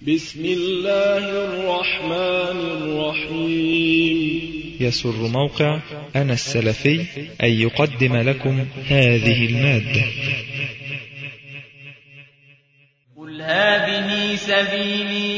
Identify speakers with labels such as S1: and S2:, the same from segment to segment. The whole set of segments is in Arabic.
S1: بسم الله الرحمن الرحيم.
S2: يسر موقع أنا السلفي أن يقدم لكم هذه المادة.
S3: قل هذه سبيلي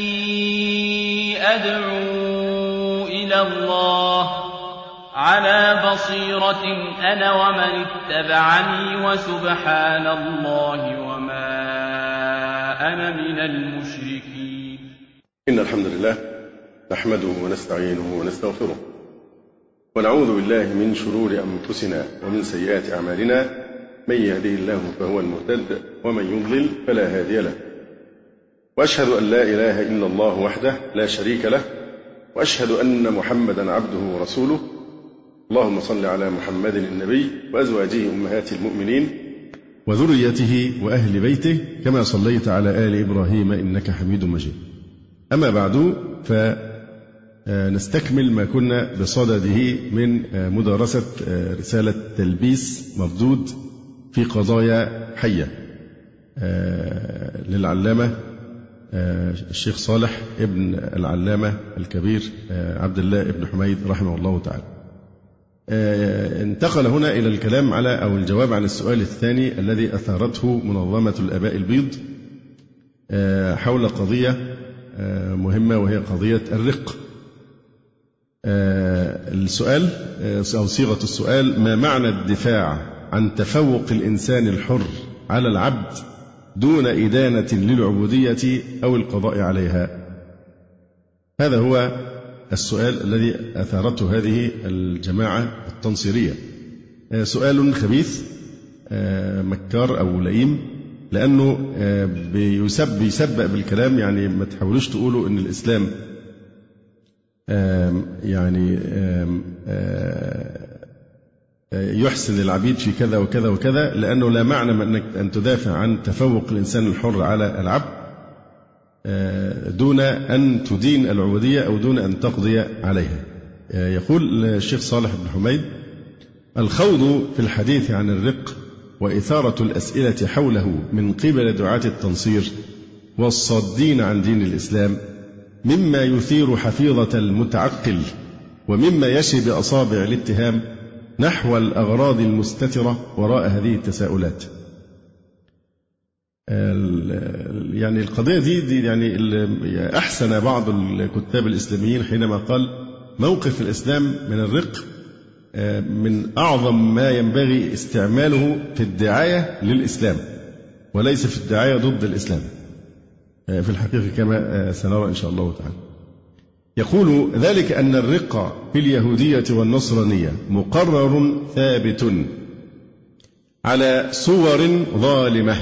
S3: أدعو إلى الله على بصيرة أنا ومن اتبعني وسبحان الله وما أنا من المشركين.
S4: إن الحمد لله نحمده ونستعينه ونستغفره ونعوذ بالله من شرور أنفسنا ومن سيئات أعمالنا، من يهده الله فهو المهتد ومن يضلل فلا هادي له، وأشهد أن لا إله إلا الله وحده لا شريك له، وأشهد أن محمدا عبده ورسوله. اللهم صل على محمد النبي وأزواجه أمهات المؤمنين وذريته وأهل بيته كما صليت على آل إبراهيم إنك حميد مجيد. أما بعد، فنستكمل ما كنا بصدده من مدارسة رسالة تلبيس مردود في قضايا حية للعلامة الشيخ صالح ابن العلامة الكبير عبد الله ابن حميد رحمه الله تعالى. انتقل هنا إلى الكلام على أو الجواب عن السؤال الثاني الذي أثارته منظمة الآباء البيض حول قضية مهمة، وهي قضية الرق. السؤال أو صيغة السؤال: ما معنى الدفاع عن تفوق الإنسان الحر على العبد دون إدانة للعبودية أو القضاء عليها؟ هذا هو السؤال الذي أثارته هذه الجماعة التنصيرية. سؤال خبيث مكار أو لئيم، لأنه بيسبق بالكلام. يعني ما تحاولوش تقولوا أن الإسلام يحسن العبيد في كذا وكذا وكذا، لأنه لا معنى أنك أن تدافع عن تفوق الإنسان الحر على العبد دون أن تدين العبودية أو دون أن تقضي عليها. يقول الشيخ صالح بن حميد: الخوض في الحديث عن الرق وإثارة الأسئلة حوله من قبل دعاة التنصير والصادين عن دين الإسلام مما يثير حفيظة المتعقل، ومما يشي بأصابع الاتهام نحو الأغراض المستترة وراء هذه التساؤلات. يعني القضية دي يعني أحسن بعض الكتاب الإسلاميين حينما قال: موقف الإسلام من الرق من أعظم ما ينبغي استعماله في الدعاية للإسلام، وليس في الدعاية ضد الإسلام في الحقيقة، كما سنرى إن شاء الله تعالى. يقول: ذلك أن الرق في اليهودية والنصرانية مقرر ثابت على صور ظالمة،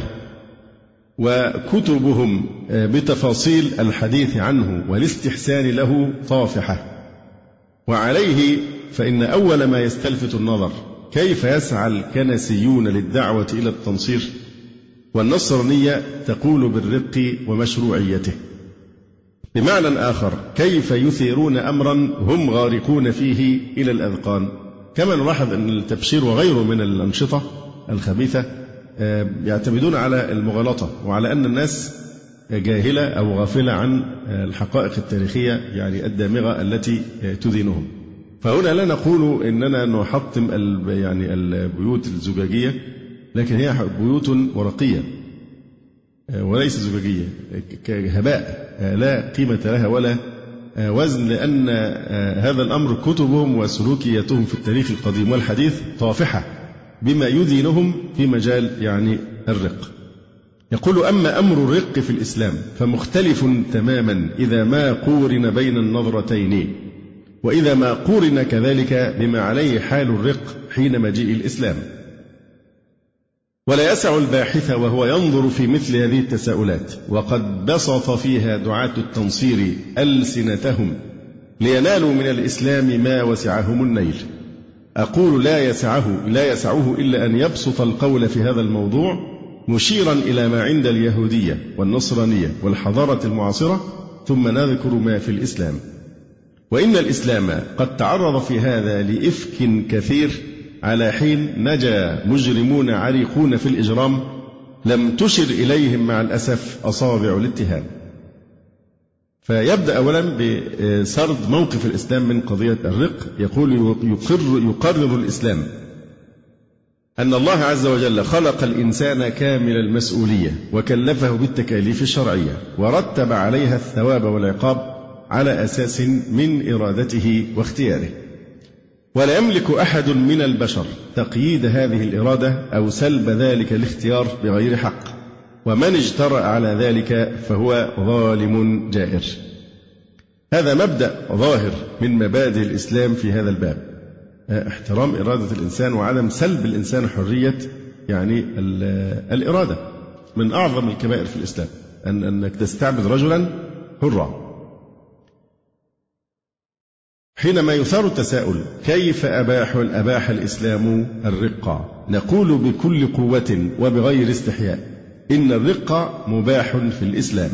S4: وكتبهم بتفاصيل الحديث عنه والاستحسان له طافحة. وعليه فإن أول ما يستلفت النظر كيف يسعى الكنسيون للدعوة إلى التنصير، والنصرانية تقول بالرق ومشروعيته. بمعنى آخر، كيف يثيرون أمرا هم غارقون فيه إلى الأذقان. كما نلاحظ أن التبشير وغيره من الأنشطة الخبيثة يعتمدون على المغالطة، وعلى أن الناس جاهلة أو غافلة عن الحقائق التاريخية يعني الدامغة التي تدينهم. فهنا لا نقول إننا نحطم يعني البيوت الزجاجية، لكن هي بيوت ورقية وليس زجاجية، كهباء لا قيمة لها ولا وزن، لأن هذا الأمر كتبهم وسلوكياتهم في التاريخ القديم والحديث طافحة بما يدينهم في مجال يعني الرق. يقول: أما أمر الرق في الإسلام فمختلف تماما إذا ما قورن بين النظرتين، وإذا ما قورن كذلك بما عليه حال الرق حين مجيء الإسلام. ولا يسع الباحث وهو ينظر في مثل هذه التساؤلات، وقد بسط فيها دعاة التنصير ألسنتهم لينالوا من الإسلام ما وسعهم النيل. أقول لا يسعه إلا أن يبسط القول في هذا الموضوع مشيرا إلى ما عند اليهودية والنصرانية والحضارة المعاصرة، ثم نذكر ما في الإسلام. وإن الإسلام قد تعرض في هذا لإفك كثير، على حين نجا مجرمون عريقون في الإجرام لم تشر إليهم مع الأسف أصابع الاتهام. فيبدأ أولا بسرد موقف الإسلام من قضية الرق. يقول يقرر الإسلام أن الله عز وجل خلق الإنسان كامل المسؤولية وكلفه بالتكاليف الشرعية ورتب عليها الثواب والعقاب على أساس من إرادته واختياره، ولا يملك أحد من البشر تقييد هذه الإرادة أو سلب ذلك الاختيار بغير حق، ومن اجترأ على ذلك فهو ظالم جائر. هذا مبدأ ظاهر من مبادئ الإسلام في هذا الباب، احترام إرادة الإنسان وعدم سلب الإنسان حرية يعني الإرادة. من أعظم الكبائر في الإسلام أنك تستعبد رجلا حرا. حينما يثار التساؤل كيف أباح الإسلام الرق، نقول بكل قوة وبغير استحياء إن الرق مباح في الإسلام،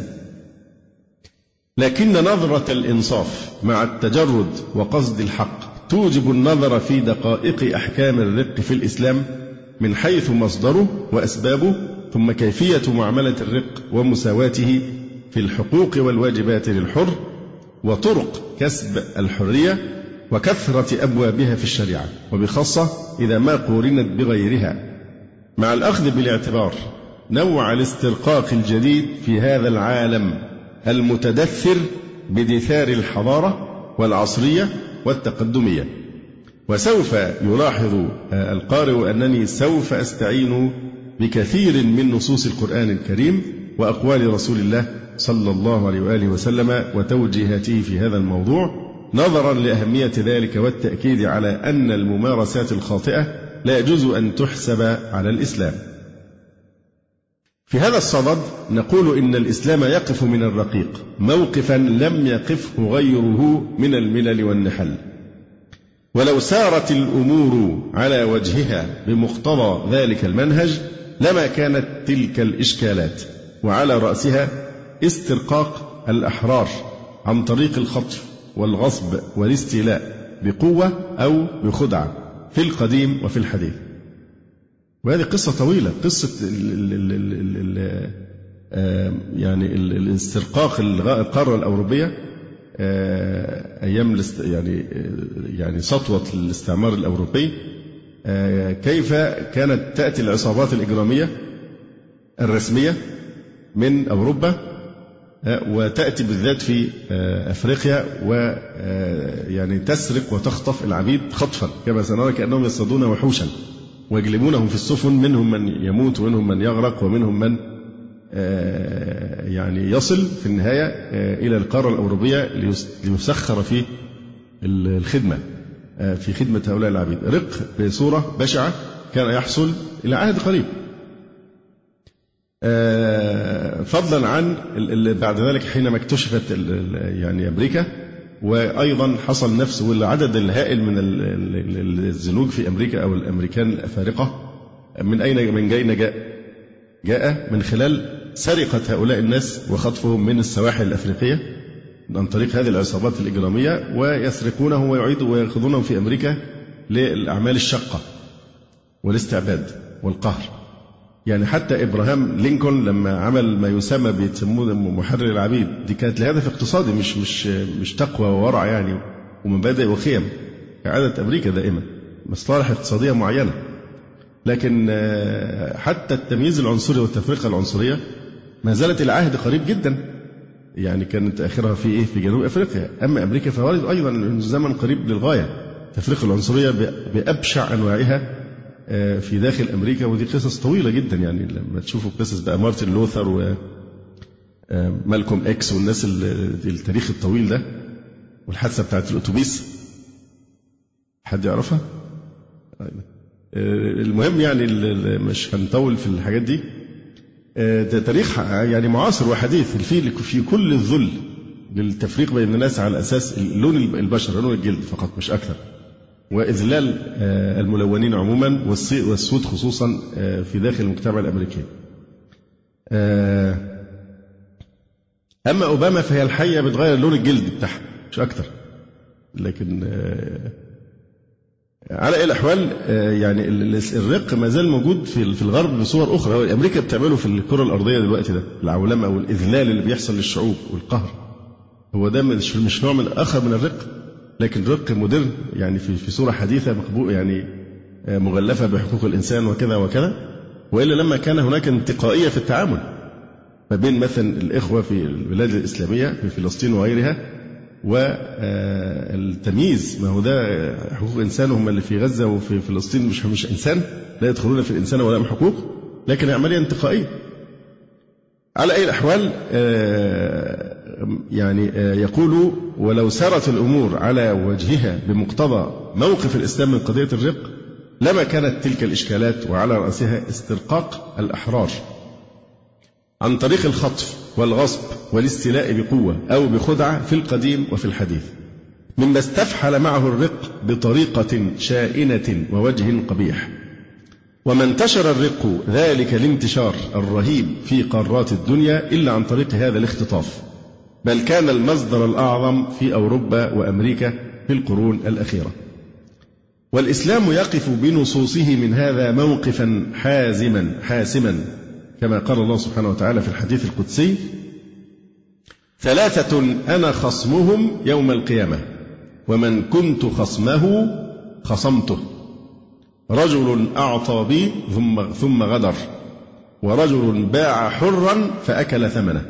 S4: لكن نظرة الإنصاف مع التجرد وقصد الحق توجب النظر في دقائق أحكام الرق في الإسلام من حيث مصدره وأسبابه، ثم كيفية معاملة الرق ومساواته في الحقوق والواجبات للحر، وطرق كسب الحرية وكثرة أبوابها في الشريعة، وبخاصة إذا ما قورنت بغيرها، مع الأخذ بالاعتبار نوع الاسترقاق الجديد في هذا العالم المتدثر بدثار الحضارة والعصرية والتقدمية. وسوف يلاحظ القارئ أنني سوف أستعين بكثير من نصوص القرآن الكريم وأقوال رسول الله صلى الله عليه وآله وسلم وتوجيهاته في هذا الموضوع، نظرا لأهمية ذلك والتأكيد على أن الممارسات الخاطئة لا يجوز أن تحسب على الإسلام. في هذا الصدد نقول إن الإسلام يقف من الرقيق موقفا لم يقفه غيره من الملل والنحل، ولو سارت الأمور على وجهها بمقتضى ذلك المنهج لما كانت تلك الإشكالات، وعلى رأسها استرقاق الأحرار عن طريق الخطف والغصب والاستيلاء بقوة أو بخدعة في القديم وفي الحديث. وهذه قصة طويلة، قصة يعني الاسترقاق القارة الأوروبية أيام يعني سطوة الاستعمار الأوروبي، كيف كانت تأتي العصابات الإجرامية الرسمية من أوروبا وتأتي بالذات في أفريقيا ويعني تسرق وتخطف العبيد خطفا كما سنرى، كأنهم يصطادون وحوشا ويجلبونهم في السفن، منهم من يموت ومنهم من يغرق ومنهم من يعني يصل في النهاية إلى القارة الأوروبية ليسخر في الخدمة في خدمة هؤلاء العبيد. رق بصورة بشعة كان يحصل إلى عهد قريب، فضلا عن بعد ذلك حينما اكتشفت يعني أمريكا، وأيضا حصل نفس والعدد الهائل من الزنوج في أمريكا أو الأمريكان الأفارقة من أين جاء من خلال سرقة هؤلاء الناس وخطفهم من السواحل الأفريقية عن طريق هذه العصابات الإجرامية، ويسرقونهم ويعيدوا ويأخذونهم في أمريكا للأعمال الشاقة والاستعباد والقهر. يعني حتى إبراهام لينكولن لما عمل ما يسمى بيسموه محرر العبيد، دي كانت لهدف اقتصادي مش تقوى وورع يعني ومبادئ وخيم، كعادة أمريكا دائما مصالح اقتصادية معينة. لكن حتى التمييز العنصري والتفرقة العنصرية ما زالت العهد قريب جدا، يعني كانت آخرها في جنوب أفريقيا. أما أمريكا فهو أيضا الزمن قريب للغاية، التفرقة العنصرية بأبشع أنواعها في داخل أمريكا، ودي قصص طويلة جدا. يعني لما تشوفوا قصص بقى مارتن لوثر ومالكوم إكس والناس التاريخ الطويل ده، والحادثة بتاعت الأتوبيس حد يعرفها؟ المهم يعني مش هنطول في الحاجات دي. ده تاريخ يعني معاصر وحديث في كل الذل للتفريق بين الناس على أساس لون البشر، لون الجلد فقط مش أكثر، وإذلال الملونين عموما والسود خصوصا في داخل المجتمع الأمريكي. أما أوباما فهي الحقيقة بتغير لون الجلد بتاعها مش أكثر. لكن على أي الأحوال يعني الرق ما زال موجود في الغرب بصور أخرى. أمريكا بتعمله في الكرة الأرضية دلوقتي، ده العولمة أو الإذلال اللي بيحصل للشعوب والقهر. هو ده مش نوع من آخر من الرق، لكن رق مودرن يعني في صورة حديثة مقبول يعني مغلفة بحقوق الإنسان وكذا وكذا. وإلا لما كان هناك انتقائية في التعامل ما بين مثلا الإخوة في البلاد الإسلامية في فلسطين وغيرها والتمييز، ما هو ده حقوق إنسان، هم اللي في غزة وفي فلسطين مش إنسان، لا يدخلون في الإنسان ولا حقوق، لكن عملية انتقائية. على أي الأحوال يعني يقول: ولو سارت الأمور على وجهها بمقتضى موقف الإسلام من قضية الرق لما كانت تلك الإشكالات، وعلى رأسها استرقاق الأحرار عن طريق الخطف والغصب والاستيلاء بقوة أو بخدعة في القديم وفي الحديث، مما استفحل معه الرق بطريقة شائنة ووجه قبيح. وما انتشر الرق ذلك الانتشار الرهيب في قارات الدنيا إلا عن طريق هذا الاختطاف، بل كان المصدر الأعظم في أوروبا وأمريكا في القرون الأخيرة. والإسلام يقف بنصوصه من هذا موقفا حاسما كما قال الله سبحانه وتعالى في الحديث القدسي: 3 أنا خصمهم يوم القيامة ومن كنت خصمه خصمته، رجل أعطى بي ثم غدر، ورجل باع حرا فأكل ثمنه،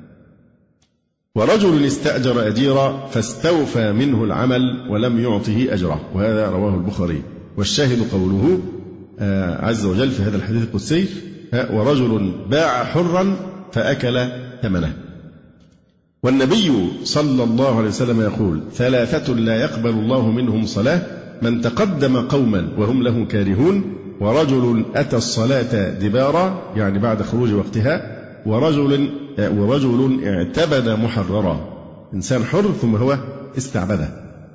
S4: ورجل استأجر أجيرا فاستوفى منه العمل ولم يعطه أجره. وهذا رواه البخاري. والشاهد قوله عز وجل في هذا الحديث القدسي: ورجل باع حرا فأكل ثمنه. والنبي صلى الله عليه وسلم يقول: 3 لا يقبل الله منهم صلاة: من تقدم قوما وهم له كارهون، ورجل أتى الصلاة دبارا يعني بعد خروج وقتها، ورجل اعتبد محررا، إنسان حر ثم هو استعبده.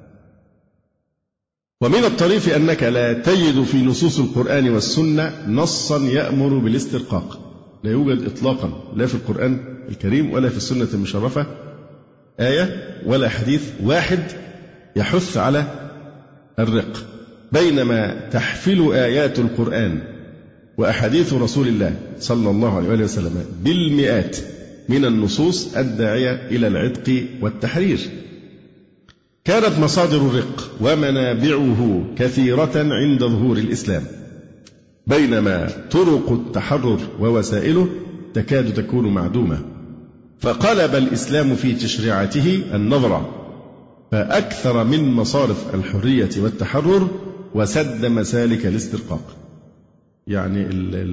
S4: ومن الطريف أنك لا تجد في نصوص القرآن والسنة نصا يأمر بالاسترقاق، لا يوجد إطلاقا لا في القرآن الكريم ولا في السنة المشرفة آية ولا حديث واحد يحث على الرق، بينما تحفل آيات القرآن وأحاديث رسول الله صلى الله عليه وسلم بالمئات من النصوص الداعية إلى العتق والتحرير. كانت مصادر الرق ومنابعه كثيرة عند ظهور الإسلام، بينما طرق التحرر ووسائله تكاد تكون معدومة. فقلب الإسلام في تشريعاته النظرة، فأكثر من مصارف الحرية والتحرر وسد مسالك الاسترقاق. يعني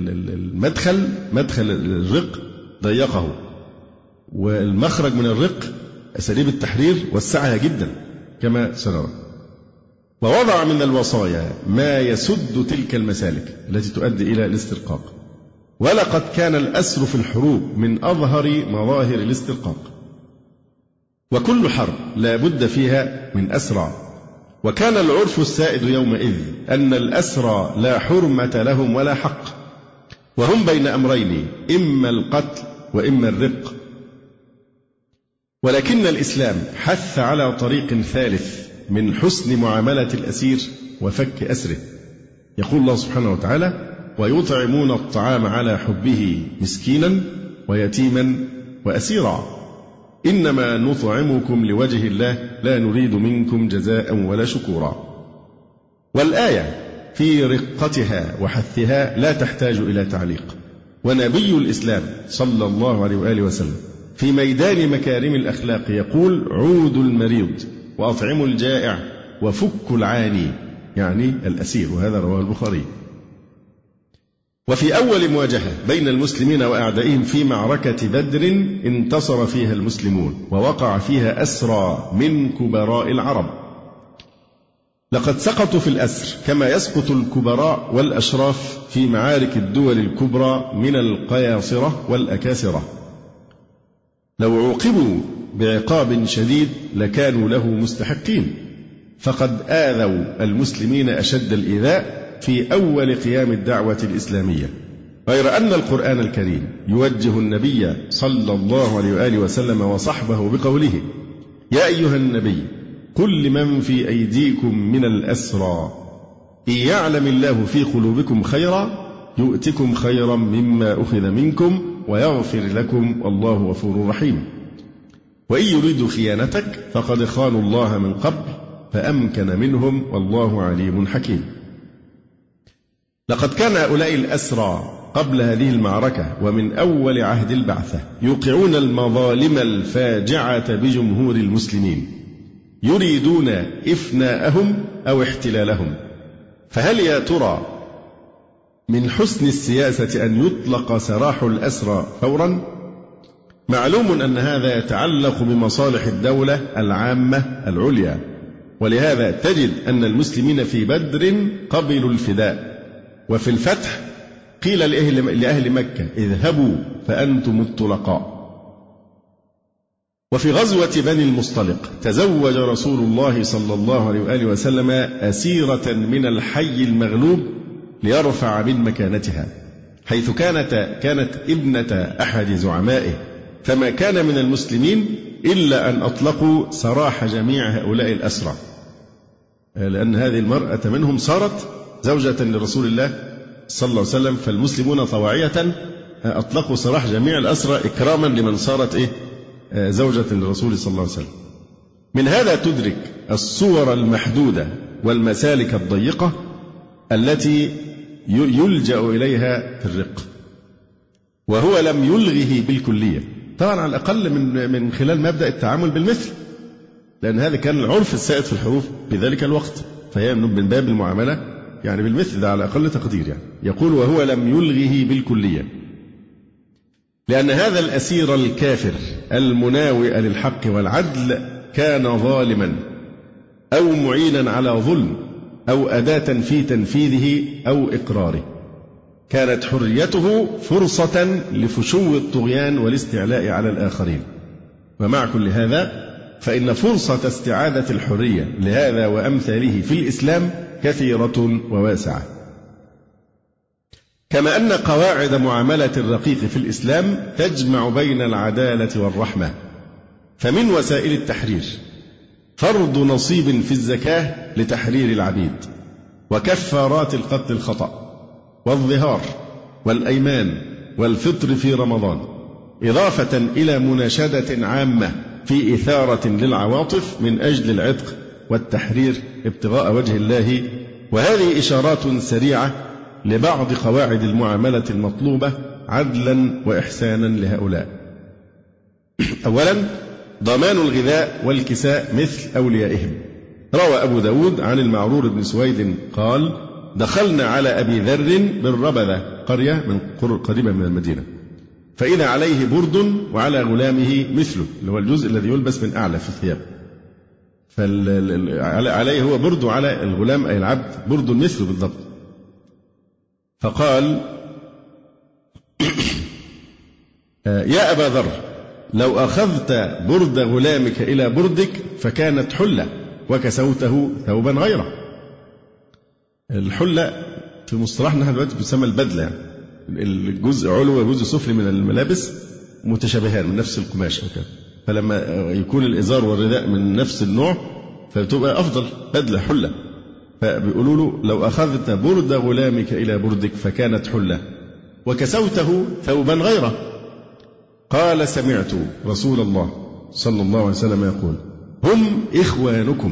S4: مدخل الرق ضيقه، والمخرج من الرق أساليب التحرير وسعها جدا كما سنرى. ووضع من الوصايا ما يسد تلك المسالك التي تؤدي إلى الاسترقاق. ولقد كان الأسر في الحروب من أظهر مظاهر الاسترقاق، وكل حرب لا بد فيها من أسرى. وكان العرف السائد يومئذ أن الأسرى لا حرمة لهم ولا حق، وهم بين أمرين: إما القتل وإما الرق. ولكن الإسلام حث على طريق ثالث من حسن معاملة الأسير وفك أسره. يقول الله سبحانه وتعالى: ويطعمون الطعام على حبه مسكينا ويتيما وأسيرا، إنما نطعمكم لوجه الله لا نريد منكم جزاء ولا شكورا. والآية في رقتها وحثها لا تحتاج إلى تعليق. ونبي الإسلام صلى الله عليه وآله وسلم في ميدان مكارم الأخلاق يقول: عودوا المريض وأطعموا الجائع وفكوا العاني، يعني الأسير. وهذا رواه البخاري. وفي أول مواجهة بين المسلمين وأعدائهم في معركة بدر انتصر فيها المسلمون، ووقع فيها أسرى من كبراء العرب. لقد سقطوا في الأسر كما يسقط الكبراء والأشراف في معارك الدول الكبرى من القياصرة والأكاسرة. لو عوقبوا بعقاب شديد لكانوا له مستحقين، فقد آذوا المسلمين أشد الإيذاء في أول قيام الدعوة الإسلامية. غير أن القرآن الكريم يوجه النبي صلى الله عليه وآله وسلم وصحبه بقوله: يا أيها النبي قل لمن في أيديكم من الأسرى إن يعلم الله في قلوبكم خيرا يؤتكم خيرا مما أخذ منكم ويغفر لكم والله غفور رحيم. وإن يريدوا خيانتك فقد خانوا الله من قبل فأمكن منهم والله عليم حكيم. لقد كان هؤلاء الأسرى قبل هذه المعركة ومن أول عهد البعثة يوقعون المظالم الفاجعة بجمهور المسلمين، يريدون إفناءهم أو احتلالهم. فهل يا ترى من حسن السياسة أن يطلق سراح الأسرى فورا؟ معلوم أن هذا يتعلق بمصالح الدولة العامة العليا، ولهذا تجد أن المسلمين في بدر قبلوا الفداء، وفي الفتح قيل لأهل مكة اذهبوا فأنتم الطلقاء. وفي غزوة بني المصطلق تزوج رسول الله صلى الله عليه وآله وسلم أسيرة من الحي المغلوب ليرفع من مكانتها، حيث كانت ابنة أحد زعمائه، فما كان من المسلمين إلا أن أطلقوا سراح جميع هؤلاء الأسرى، لأن هذه المرأة منهم صارت زوجة لرسول الله صلى الله عليه وسلم، فالمسلمون طواعية أطلقوا سراح جميع الأسرى إكراما لمن صارت زوجة للرسول صلى الله عليه وسلم. من هذا تدرك الصور المحدودة والمسالك الضيقة التي يلجأ إليها في الرق، وهو لم يلغه بالكلية، طبعا على الأقل من خلال مبدأ التعامل بالمثل، لأن هذا كان العرف السائد في الحروف بذلك الوقت، فهي من باب المعاملة يعني بالمثل، ده على أقل تقدير يعني. يقول وهو لم يلغه بالكلية، لأن هذا الأسير الكافر المناوئ للحق والعدل كان ظالما أو معينا على ظلم أو أداة في تنفيذه أو إقراره، كانت حريته فرصة لفشو الطغيان والاستعلاء على الآخرين. ومع كل هذا فإن فرصة استعادة الحرية لهذا وأمثاله في الإسلام كثيرة وواسعة، كما أن قواعد معاملة الرقيق في الإسلام تجمع بين العدالة والرحمة. فمن وسائل التحرير فرض نصيب في الزكاة لتحرير العبيد، وكفارات القتل الخطأ، والظهار، والأيمان، والفطر في رمضان، إضافة إلى مناشدة عامة في إثارة للعواطف من أجل العتق والتحرير ابتغاء وجه الله. وهذه إشارات سريعة لبعض قواعد المعاملة المطلوبة عدلا وإحسانا لهؤلاء. أولا ضمان الغذاء والكساء مثل أوليائهم. روى أبو داود عن المعرور بن سويد قال دخلنا على أبي ذر بالربذة، قرية قريبة من المدينة، فإذا عليه برد وعلى غلامه مثله، اللي هو الجزء الذي يلبس من أعلى في الثياب، فعليه هو برد وعلى الغلام أي العبد برد مثله بالضبط. فقال يا أبا ذر لو أخذت برد غلامك إلى بردك فكانت حلة وكسوته ثوبا غيره. الحلة في مصطلحنا دلوقتي بتسمى البدلة، يعني الجزء علوي وجزء سفلي من الملابس متشابهان من نفس القماش وكذا، فلما يكون الإزار والرداء من نفس النوع فبتبقى أفضل بدلة حلة. فبيقولوا له لو أخذت برد غلامك إلى بردك فكانت حلة وكسوته ثوبا غيره. قال سمعت رسول الله صلى الله عليه وسلم يقول هم إخوانكم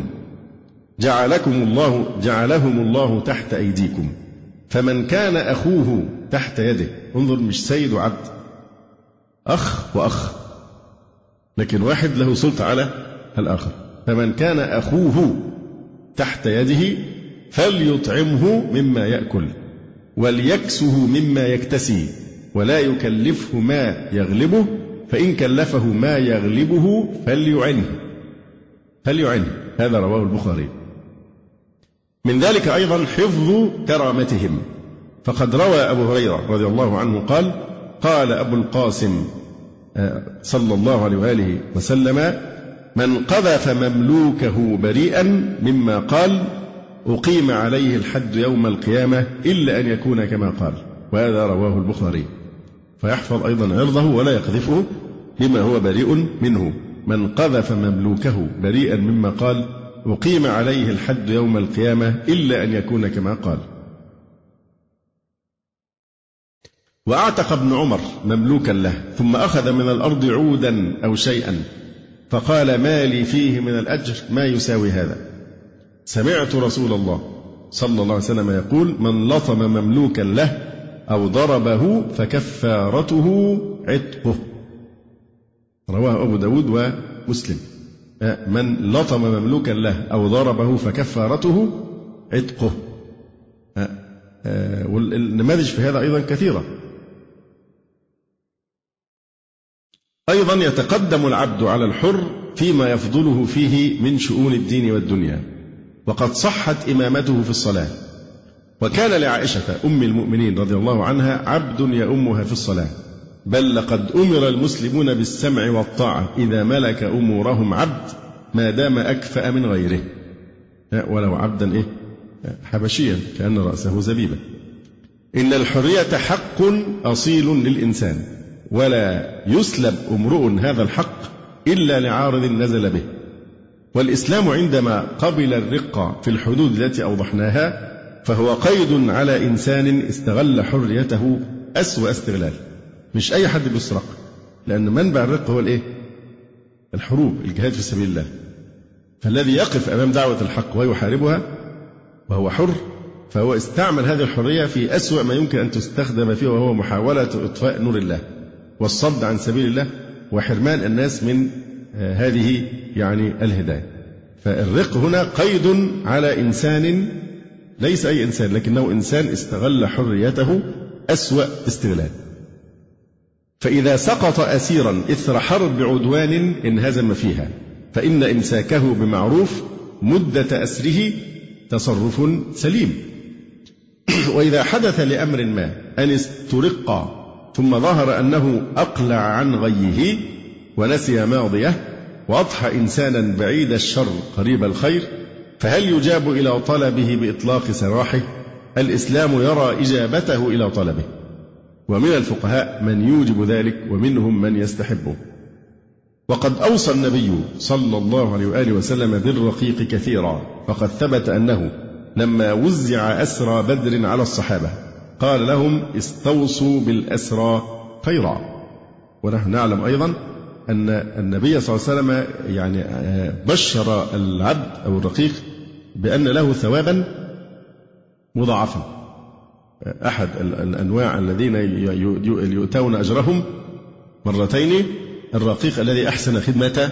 S4: جعلهم الله تحت أيديكم، فمن كان أخوه تحت يده، انظر مش سيد وعبد، أخ وأخ، لكن واحد له سلطة على الآخر، فمن كان أخوه تحت يده فليطعمه مما يأكل وليكسه مما يكتسي ولا يكلفه ما يغلبه، فإن كلفه ما يغلبه فليعنه. هذا رواه البخاري. من ذلك أيضا حفظ كرامتهم، فقد روى أبو هريرة رضي الله عنه قال أبو القاسم صلى الله عليه وآله وسلم من قذف مملوكه بريئا مما قال أقيم عليه الحد يوم القيامة إلا أن يكون كما قال، وهذا رواه البخاري. فيحفظ أيضا عرضه ولا يقذفه بما هو بريء منه. من قذف مملوكه بريئا مما قال أقيم عليه الحد يوم القيامة إلا أن يكون كما قال. وأعتق ابن عمر مملوكا له ثم أخذ من الأرض عودا أو شيئا فقال ما لي فيه من الأجر ما يساوي هذا. سمعت رسول الله صلى الله عليه وسلم يقول من لطم مملوكا له أو ضربه فكفارته عتقه. رواه أبو داود ومسلم. من لطم مملوكا له أو ضربه فكفارته عتقه. والنماذج في هذا أيضا كثيرة. أيضا يتقدم العبد على الحر فيما يفضله فيه من شؤون الدين والدنيا، وقد صحت إمامته في الصلاة. وكان لعائشة أم المؤمنين رضي الله عنها عبد يؤمها في الصلاة، بل لقد أمر المسلمون بالسمع والطاعة إذا ملك أمورهم عبد ما دام أكفأ من غيره، ولو عبدا حبشيا كأن رأسه زبيبا. إن الحرية حق أصيل للإنسان، ولا يسلب امرؤ هذا الحق إلا لعارض نزل به. والإسلام عندما قبل الرق في الحدود التي أوضحناها فهو قيد على إنسان استغل حريته أسوأ استغلال. مش أي حد بيسرق، لأن منبع الرق هو الحروب، الجهاد في سبيل الله. فالذي يقف أمام دعوة الحق ويحاربها وهو حر فهو استعمل هذه الحرية في أسوأ ما يمكن أن تستخدم فيه، وهو محاولة إطفاء نور الله والصد عن سبيل الله وحرمان الناس من هذه الهداية. فالرق هنا قيد على إنسان، ليس أي إنسان، لكنه إنسان استغل حريته أسوأ استغلال. فإذا سقط أسيرا إثر حرب بعدوان انهزم فيها فإن إمساكه بمعروف مدة أسره تصرف سليم. وإذا حدث لأمر ما أن استرق ثم ظهر أنه أقلع عن غيه ونسي ماضيه وأضحى إنسانا بعيد الشر قريب الخير، فهل يجاب إلى طلبه بإطلاق سراحه؟ الإسلام يرى إجابته إلى طلبه، ومن الفقهاء من يوجب ذلك ومنهم من يستحبه. وقد أوصى النبي صلى الله عليه وآله وسلم بالرقيق كثيرا، فقد ثبت أنه لما وزع أسرى بدر على الصحابة قال لهم استوصوا بالأسرى خيرا. ونحن نعلم أيضا أن النبي صلى الله عليه وسلم بشر العبد أو الرقيق بأن له ثوابا مضاعفا. أحد الأنواع الذين يؤتون أجرهم مرتين الرقيق الذي أحسن خدمة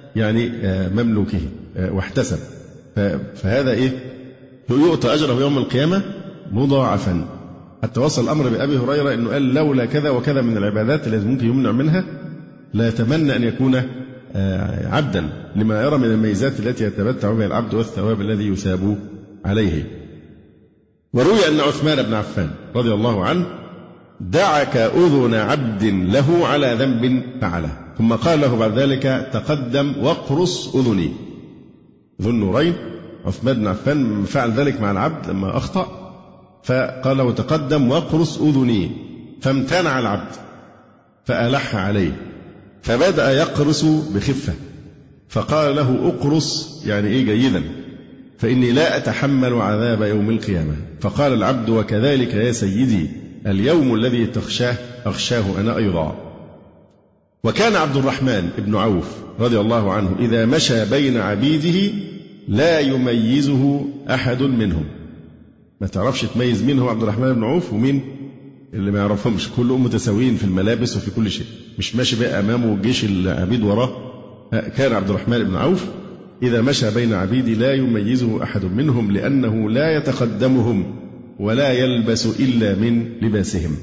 S4: مملوكه واحتسب، فهذا يؤتى أجره يوم القيامة مضاعفا. حتى وصل الأمر بأبي هريرة أنه قال لولا كذا وكذا من العبادات التي ممكن يمنع منها لا يتمنى أن يكون عبدا، لما يرى من الميزات التي يتمتع بها العبد والثواب الذي يثاب عليه. وروي أن عثمان بن عفان رضي الله عنه دعك أذن عبد له على ذنب فعله، ثم قال له بعد ذلك تقدم واقرص أذني. ذو النورين عثمان بن عفان فعل ذلك مع العبد لما أخطأ، فقال له تقدم واقرص أذني، فامتنع العبد فألح عليه فبدأ يقرص بخفة، فقال له أقرص جيدا فإني لا أتحمل عذاب يوم القيامة. فقال العبد وكذلك يا سيدي اليوم الذي تخشاه أخشاه أنا أيضا. وكان عبد الرحمن بن عوف رضي الله عنه إذا مشى بين عبيده لا يميزه أحد منهم. ما تعرفش تميز مين هو عبد الرحمن بن عوف ومين اللي ما يعرفهمش، كلهم متساويين في الملابس وفي كل شيء، مش ماشي بقى أمامه جيش العبيد وراه. كان عبد الرحمن بن عوف إذا مشى بين عبيدي لا يميزه أحد منهم لأنه لا يتقدمهم ولا يلبس إلا من لباسهم.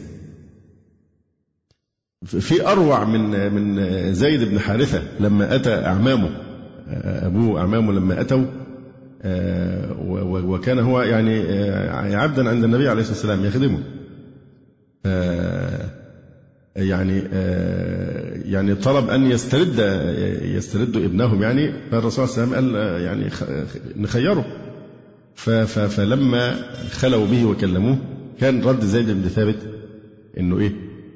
S4: في أروع من زيد بن حارثة لما أتى أعمامه، أبوه أعمامه لما أتوا، وكان هو عبدا عند النبي عليه الصلاة والسلام يخدمه، طلب أن يسترد ابنهم، فالرسول صلى الله عليه وسلم قال نخيره. فلما خلوا به وكلموه كان رد زيد بن ثابت إنه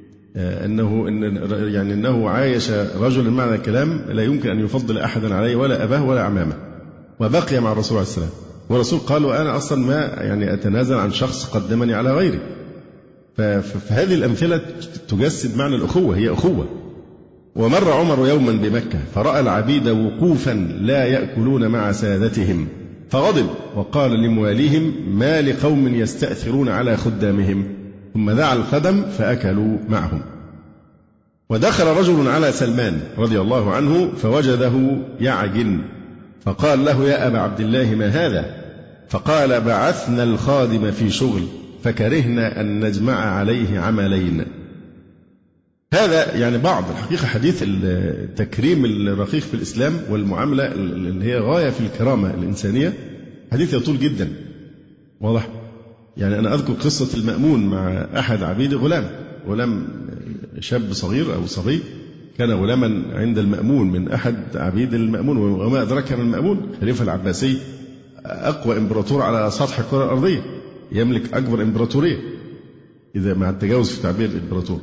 S4: إنه عايش رجل معنى الكلام لا يمكن أن يفضل أحدا عليه ولا أباه ولا أعمامه، وبقي مع الرسول عليه السلام. والرسول قال وأنا أصلا ما أتنازل عن شخص قدمني على غيري. فهذه الأمثلة تجسد معنى الأخوة، هي أخوة، ومر عمر يوما بمكة فرأى العبيد وقوفا لا يأكلون مع سادتهم فغضب وقال لمواليهم: ما لقوم يستأثرون على خدامهم؟ ثم دعا الخدم فأكلوا معهم. ودخل رجل على سلمان رضي الله عنه فوجده يعجن فقال له: يا أبا عبد الله ما هذا؟ فقال: بعثنا الخادم في شغل فكرهنا أن نجمع عليه عملين. هذا يعني بعض الحقيقة حديث التكريم الرقيق في الإسلام والمعاملة اللي هي غاية في الكرامة الإنسانية، حديث يطول جدا. واضح؟ يعني أنا أذكر قصة المأمون مع أحد عبيد غلام شاب صغير أو صبي، كان غلاما عند المأمون من أحد عبيد المأمون، وما أدرك من المأمون خليفة العباسي أقوى إمبراطور على سطح الكرة الأرضية، يملك أكبر إمبراطورية إذا مع التجاوز في تعبير الإمبراطور.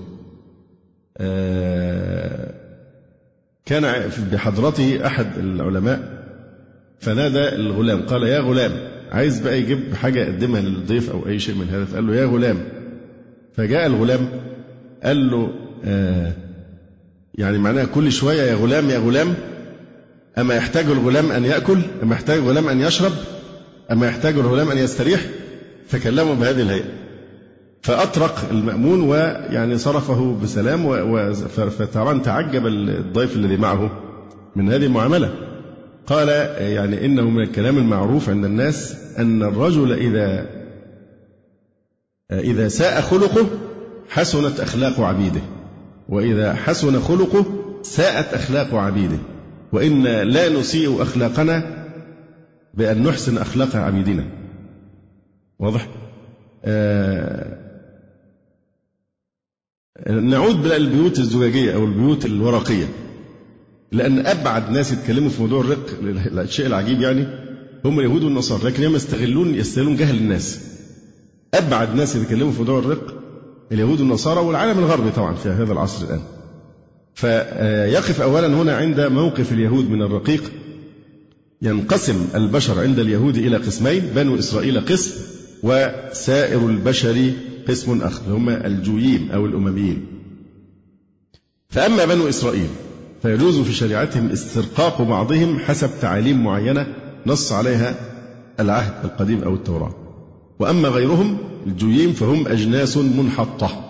S4: كان بحضرته أحد العلماء فنادى الغلام قال: يا غلام، عايز بقى يجيب حاجة يقدمها للضيف أو أي شيء من هذا، فقال له: يا غلام. فجاء الغلام قال له يعني معناها كل شوية يا غلام يا غلام، أما يحتاج الغلام أن يأكل؟ أما يحتاج الغلام أن يشرب؟ أما يحتاج الغلام أن يستريح؟ فكلمه بهذه الهيئة، فأطرق المأمون ويعني صرفه بسلام، فطبعا تعجب الضيف الذي معه من هذه المعاملة. قال: يعني إنه من الكلام المعروف عند الناس أن الرجل إذا ساء خلقه حسنت أخلاق عبيده، وإذا حسن خلقه ساءت أخلاق عبيده، وإن لا نسيء أخلاقنا بأن نحسن أخلاق عبيدنا. واضح؟ نعود بقى للبيوت الزجاجية أو البيوت الورقية، لأن أبعد ناس يتكلموا في موضوع الرق، الشيء العجيب يعني هم اليهود والنصارى، لكن هم يستغلون جهل الناس. أبعد ناس يتكلموا في موضوع الرق اليهود والنصارى والعالم الغربي طبعا في هذا العصر الآن. فيقف أولا هنا عند موقف اليهود من الرقيق. ينقسم البشر عند اليهود إلى قسمين: بنو إسرائيل قسم، وسائر البشر قسم آخر، هم الجويين أو الأمميين. فأما بنو إسرائيل فيجوز في شريعتهم استرقاق بعضهم حسب تعاليم معينة نص عليها العهد القديم أو التوراة، وأما غيرهم الجويين فهم أجناس منحطة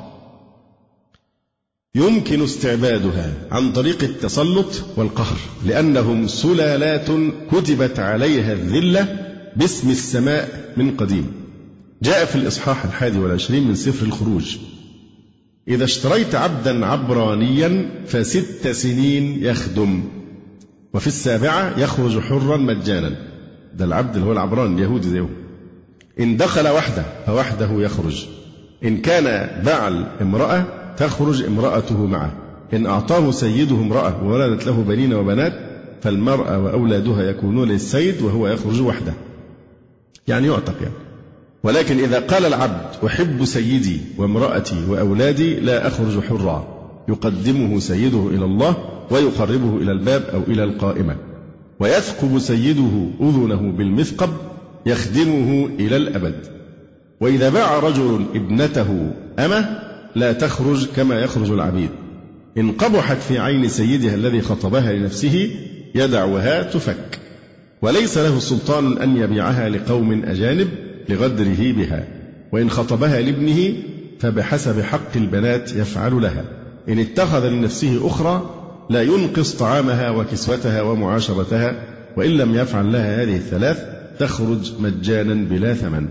S4: يمكن استعبادها عن طريق التسلط والقهر، لأنهم سلالات كتبت عليها الذلة باسم السماء من قديم. جاء في الإصحاح 21 من سفر الخروج: إذا اشتريت عبدا عبرانيا ف6 سنين يخدم، وفي 7 يخرج حرا مجانا. ده العبد اللي هو العبراني اليهودي زيه. إن دخل وحده فوحده يخرج، إن كان بعل امرأة تخرج امرأته معه، إن أعطاه سيده امرأة وولدت له بنين وبنات فالمرأة وأولادها يكونون للسيد وهو يخرج وحده، يعني يعتق يعني. ولكن إذا قال العبد: أحب سيدي وامرأتي وأولادي لا أخرج حرا، يقدمه سيده إلى الله ويقربه إلى الباب أو إلى القائمة، ويثقب سيده أذنه بالمثقب يخدمه إلى الأبد. وإذا باع رجل ابنته أمة لا تخرج كما يخرج العبيد، إن قبحت في عين سيدها الذي خطبها لنفسه يدعوها تفك، وليس له سلطان أن يبيعها لقوم أجانب لغدره بها، وإن خطبها لابنه فبحسب حق البنات يفعل لها، إن اتخذ لنفسه أخرى لا ينقص طعامها وكسوتها ومعاشرتها، وإن لم يفعل لها هذه الثلاث تخرج مجانا بلا ثمن.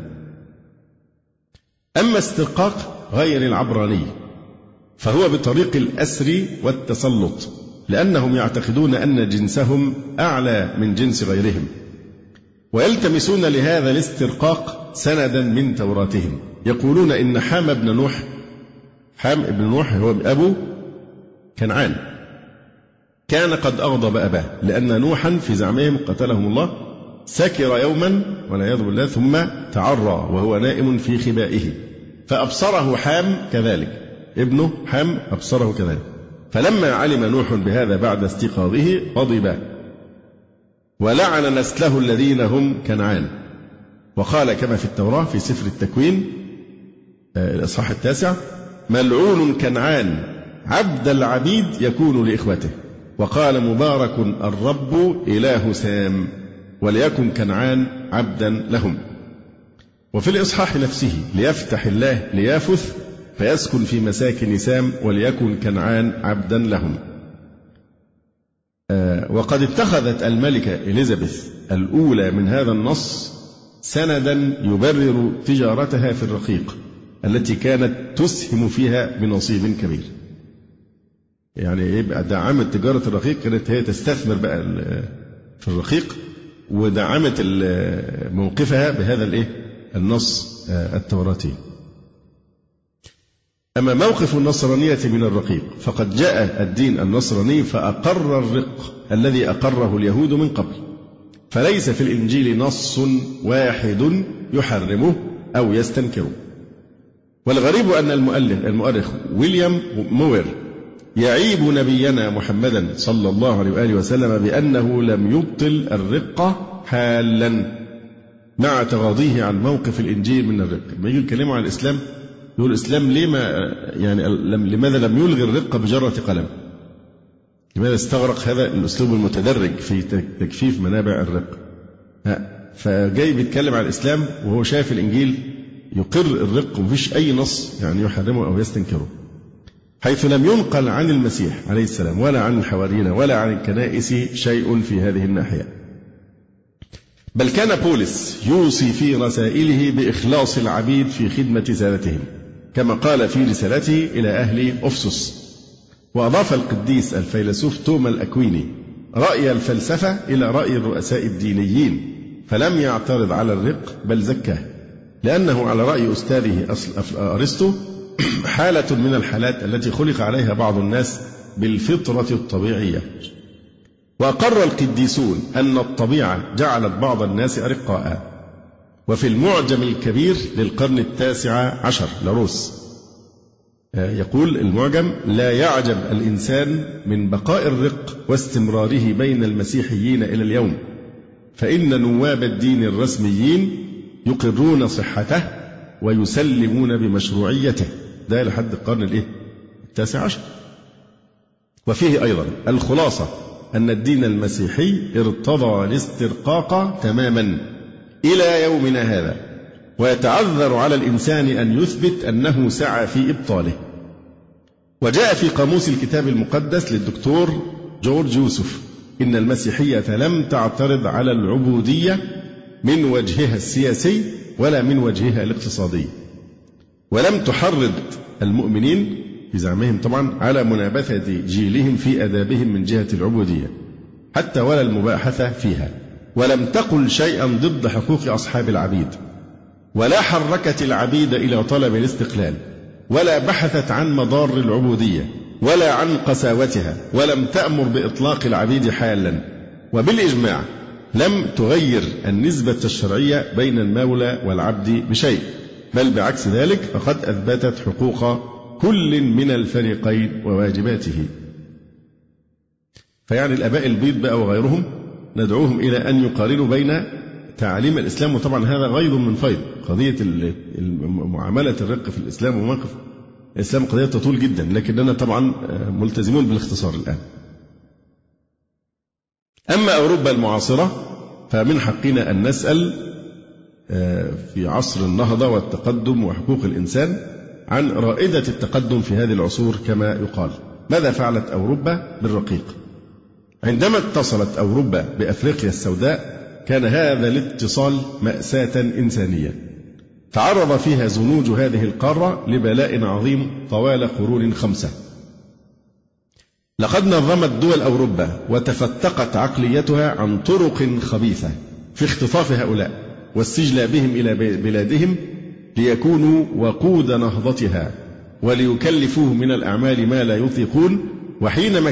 S4: أما استرقاق غير العبراني فهو بطريق الأسر والتسلط، لأنهم يعتقدون أن جنسهم أعلى من جنس غيرهم، ويلتمسون لهذا الاسترقاق سندا من توراتهم. يقولون إن حام ابن نوح هو أبو كنعان كان قد أغضب أباه، لأن نوحا في زعمهم قتلهم الله سكر يوما والعياذ بالله ثم تعرى وهو نائم في خبائه، فأبصره حام كذلك، ابنه حام أبصره كذلك، فلما علم نوح بهذا بعد استيقاظه غضب ولعن نسله الذين هم كنعان، وقال كما في التوراة في سفر التكوين الإصحاح 9: ملعون كنعان عبد العبيد يكون لإخوته. وقال مبارك الرب إله سام وليكن كنعان عبدا لهم. وفي الإصحاح نفسه ليفتح الله ليافث فيسكن في مساكن سام وليكن كنعان عبدا لهم. وقد اتخذت الملكة إليزابيث الأولى من هذا النص سندا يبرر تجارتها في الرقيق التي كانت تسهم فيها بنصيب كبير. يعني يبقى دعمت تجارة الرقيق، كانت هي تستثمر بقى في الرقيق، ودعمت موقفها بهذا النص التوراتي. أما موقف النصرانية من الرقيق فقد جاء الدين النصراني فأقر الرق الذي أقره اليهود من قبل، فليس في الإنجيل نص واحد يحرمه أو يستنكره. والغريب أن المؤرخ ويليام موير يعيب نبينا محمدا صلى الله عليه وآله وسلم بأنه لم يبطل الرقة حالا مع تغاضيه عن موقف الإنجيل من الرق. لما يجي يتكلموا عن الإسلام يقول الإسلام لماذا لم يلغي الرقة بجرة قلم؟ لماذا استغرق هذا الأسلوب المتدرج في تجفيف منابع الرق؟ فجاي بيتكلم عن الإسلام وهو شايف الإنجيل يقر الرق ومفيش أي نص يحرمه أو يستنكره، حيث لم ينقل عن المسيح عليه السلام ولا عن الحواريين ولا عن الكنائس شيء في هذه الناحية. بل كان بولس يوصي في رسائله بإخلاص العبيد في خدمة سادتهم كما قال في رسالته إلى أهل أفسس. وأضاف القديس الفيلسوف توما الأكويني رأي الفلسفة إلى رأي الرؤساء الدينيين، فلم يعترض على الرق بل زكاه، لأنه على رأي أستاذه أرسطو حالة من الحالات التي خلق عليها بعض الناس بالفطرة الطبيعية. وأقر القديسون أن الطبيعة جعلت بعض الناس أرقاء. وفي المعجم الكبير للقرن 19 لاروس يقول المعجم: لا يعجب الإنسان من بقاء الرق واستمراره بين المسيحيين إلى اليوم، فإن نواب الدين الرسميين يقرون صحته ويسلمون بمشروعيته. ده لحد القرن 19. وفيه أيضا الخلاصة أن الدين المسيحي ارتضى الاسترقاق تماما إلى يومنا هذا، ويتعذر على الإنسان أن يثبت أنه سعى في إبطاله. وجاء في قاموس الكتاب المقدس للدكتور جورج يوسف إن المسيحية لم تعترض على العبودية من وجهها السياسي ولا من وجهها الاقتصادي، ولم تحرض المؤمنين بزعمهم طبعا على منابذة جيلهم في أدابهم من جهة العبودية حتى ولا المباحثة فيها، ولم تقل شيئا ضد حقوق أصحاب العبيد، ولا حركت العبيد إلى طلب الاستقلال، ولا بحثت عن مضار العبودية ولا عن قساوتها، ولم تأمر بإطلاق العبيد حالا. وبالإجماع لم تغير النسبة الشرعية بين المولى والعبد بشيء، بل بعكس ذلك فقد أثبتت حقوق كل من الفريقين وواجباته. فيعني الآباء البيض بقى وغيرهم ندعوهم إلى أن يقارنوا بين تعاليم الإسلام، وطبعا هذا غيض من فيض. قضية معاملة الرق في الإسلام وموقف الإسلام قضية تطول جدا، لكننا طبعا ملتزمون بالاختصار الآن. أما أوروبا المعاصرة فمن حقنا أن نسأل في عصر النهضة والتقدم وحقوق الإنسان عن رائدة التقدم في هذه العصور كما يقال. ماذا فعلت أوروبا بالرقيق؟ عندما اتصلت أوروبا بأفريقيا السوداء كان هذا الاتصال مأساة إنسانية تعرض فيها زنوج هذه القارة لبلاء عظيم طوال قرون 5. لقد نظمت دول أوروبا وتفتقت عقليتها عن طرق خبيثة في اختطاف هؤلاء واستجلابهم إلى بلادهم ليكونوا وقود نهضتها وليكلفوه من الأعمال ما لا يطيقون. وحينما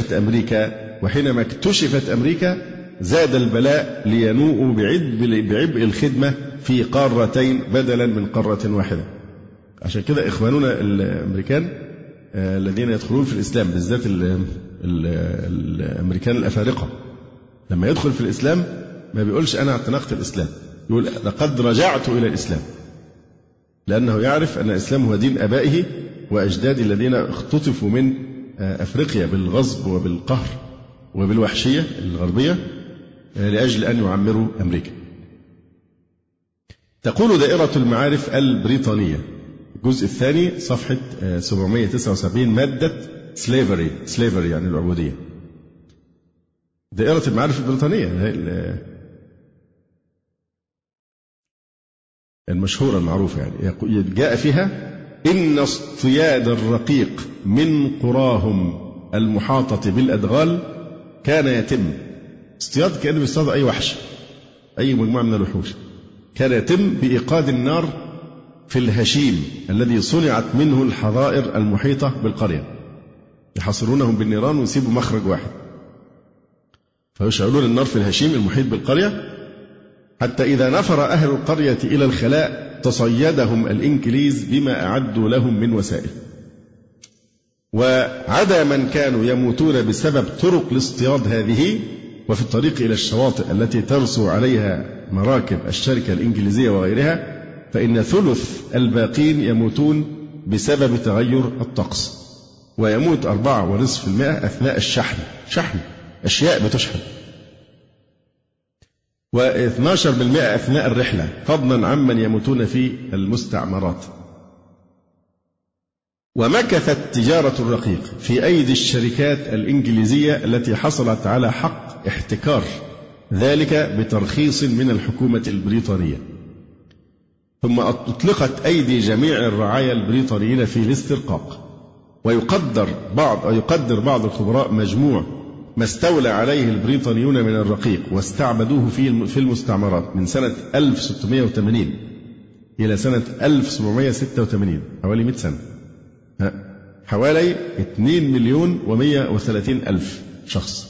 S4: اكتشفت أمريكا زاد البلاء لينوءوا بعبء الخدمة في قارتين بدلا من قارة واحدة. عشان كده إخواننا الأمريكان الذين يدخلون في الإسلام بالذات الأمريكان الأفارقة لما يدخل في الإسلام ما بيقولش أنا اعتنقت الإسلام، يقول لقد رجعت إلى الإسلام، لأنه يعرف أن الإسلام هو دين أبائه وأجدادي الذين اختطفوا من أفريقيا بالغصب وبالقهر وبالوحشية الغربية لأجل أن يعمروا أمريكا. تقول دائرة المعارف البريطانية الجزء الثاني صفحة 779 مادة slavery يعني العبودية. دائرة المعارف البريطانية المشهورة المعروفة يعني جاء فيها إن اصطياد الرقيق من قراهم المحاطة بالأدغال كان يتم. اصطياد كأنه بيصطاد أي وحش أي مجموعة من الوحوش، كان يتم بإيقاد النار في الهشيم الذي صنعت منه الحظائر المحيطة بالقرية، يحصرونهم بالنيران ويسيبوا مخرج واحد فيشعلون النار في الهشيم المحيط بالقرية، حتى إذا نفر أهل القرية إلى الخلاء تصيدهم الإنجليز بما أعدوا لهم من وسائل. وعدا من كانوا يموتون بسبب طرق الاصطياد هذه وفي الطريق إلى الشواطئ التي ترسو عليها مراكب الشركة الإنجليزية وغيرها، فإن ثلث الباقين يموتون بسبب تغير الطقس، ويموت 4.5% أثناء الشحن، شحن أشياء بتشحن، و12% أثناء الرحلة، فضلا عمن يموتون في المستعمرات. ومكثت تجارة الرقيق في أيدي الشركات الإنجليزية التي حصلت على حق احتكار ذلك بترخيص من الحكومة البريطانية، ثم أطلقت أيدي جميع الرعايا البريطانيين في الاسترقاق. ويقدر بعض الخبراء مجموع ما استولى عليه البريطانيون من الرقيق واستعبدوه في المستعمرات من سنة 1680 إلى سنة 1786، حوالي 100 سنة، حوالي 2,130,000 شخص.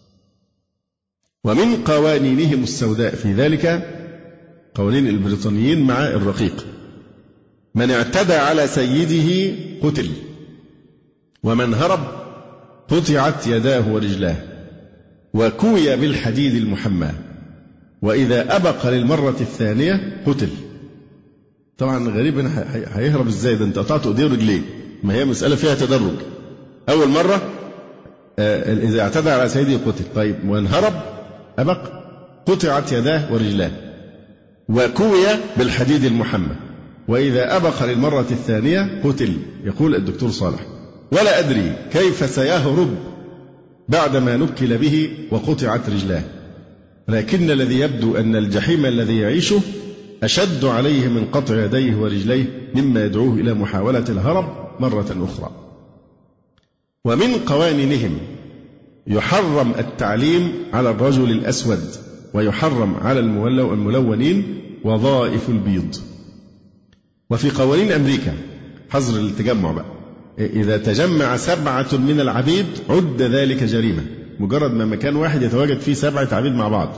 S4: ومن قوانينهم السوداء في ذلك، قوانين البريطانيين مع الرقيق، من اعتدى على سيده قتل، ومن هرب قطعت يداه ورجلاه، وكوي بالحديد المحمى، وإذا أبق للمرة الثانية قتل. طبعا غريب هيهرب ازاي؟ ده انت قطعت ايديه ورجليه، ما هي مسألة فيها تدرج. أول مرة إذا اعتدى على سيده قتل، طيب وإن هرب أبق قطعت يداه ورجلاه، وكوي بالحديد المحمى، وإذا أبق للمرة الثانية قتل. يقول الدكتور صالح: ولا أدري كيف سيهرب بعدما نكل به وقطعت رجلاه، لكن الذي يبدو أن الجحيم الذي يعيشه أشد عليه من قطع يديه ورجليه، مما يدعوه إلى محاولة الهرب مرة أخرى. ومن قوانينهم يحرم التعليم على الرجل الأسود، ويحرم على الملونين وظائف البيض. وفي قوانين أمريكا حظر التجمع بقى، إذا تجمع 7 من العبيد عد ذلك جريمة. مجرد ما مكان واحد يتواجد فيه 7 عبيد مع بعض،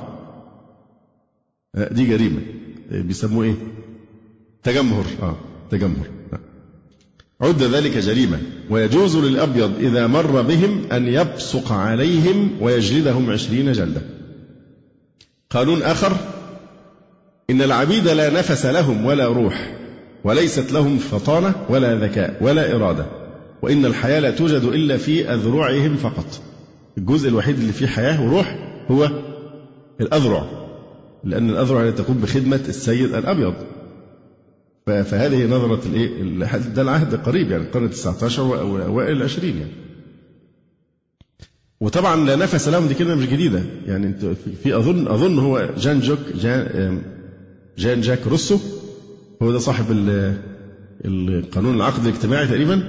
S4: دي جريمة. بيسموه إيه؟ تجمهر. تجمهر. عد ذلك جريمة. ويجوز للأبيض إذا مر بهم أن يبصق عليهم ويجلدهم 20 جلدة. قانون آخر: إن العبيد لا نفس لهم ولا روح، وليست لهم فطانة ولا ذكاء ولا إرادة، وإن الحياة لا توجد إلا في أذرعهم فقط. الجزء الوحيد اللي فيه حياة وروح هو الأذرع، لأن الأذرع التي تقوم بخدمة السيد الأبيض. فهذه نظرة ده العهد قريب، يعني القرن 19 وأوائل 20 يعني. وطبعا لا نفس لهم دي كلمة مش جديدة، يعني انت في أظن هو جان جاك روسو، هو ده صاحب القانون العقد الاجتماعي تقريبا.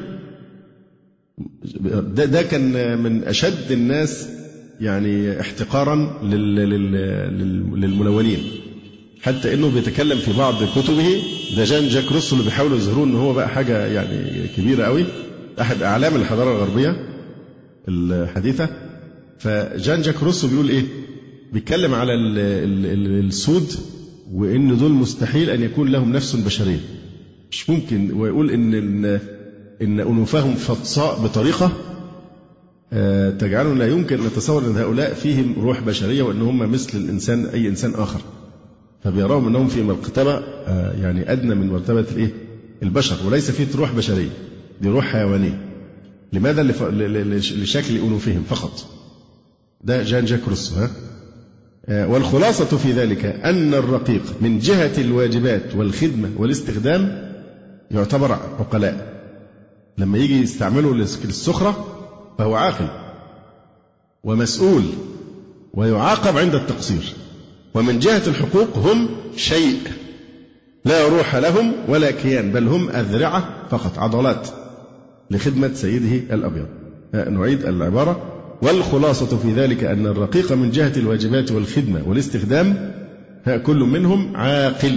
S4: ده كان من أشد الناس يعني احتقارا للملونين، حتى انه بيتكلم في بعض كتبه، ده جان جاك روسو اللي بيحاولوا يظهرون ان هو بقى حاجة يعني كبيرة قوي، أحد أعلام الحضارة الغربية الحديثة. فجان جاك روسو بيقول إيه؟ بيتكلم على السود، وإن دول مستحيل أن يكون لهم نفس بشرية، مش ممكن. ويقول إن أنوفهم فطساء بطريقة تجعلنا لا يمكن أن نتصور أن هؤلاء فيهم روح بشرية، وأن هم مثل الإنسان أي إنسان آخر. فبيراهم أنهم في مرتبة يعني أدنى من مرتبة البشر، وليس فيه روح بشرية. دي روح حيوانية. لماذا؟ لشكل أنوفهم فقط. ده جان جاك روسو. والخلاصة في ذلك أن الرقيق من جهة الواجبات والخدمة والاستخدام يعتبر عقلاء، لما يجي يستعمله للسخرة فهو عاقل ومسؤول ويعاقب عند التقصير. ومن جهة الحقوق هم شيء لا روح لهم ولا كيان، بل هم أذرعة فقط، عضلات لخدمة سيده الأبيض. نعيد العبارة: والخلاصة في ذلك أن الرقيق من جهة الواجبات والخدمة والاستخدام كل منهم عاقل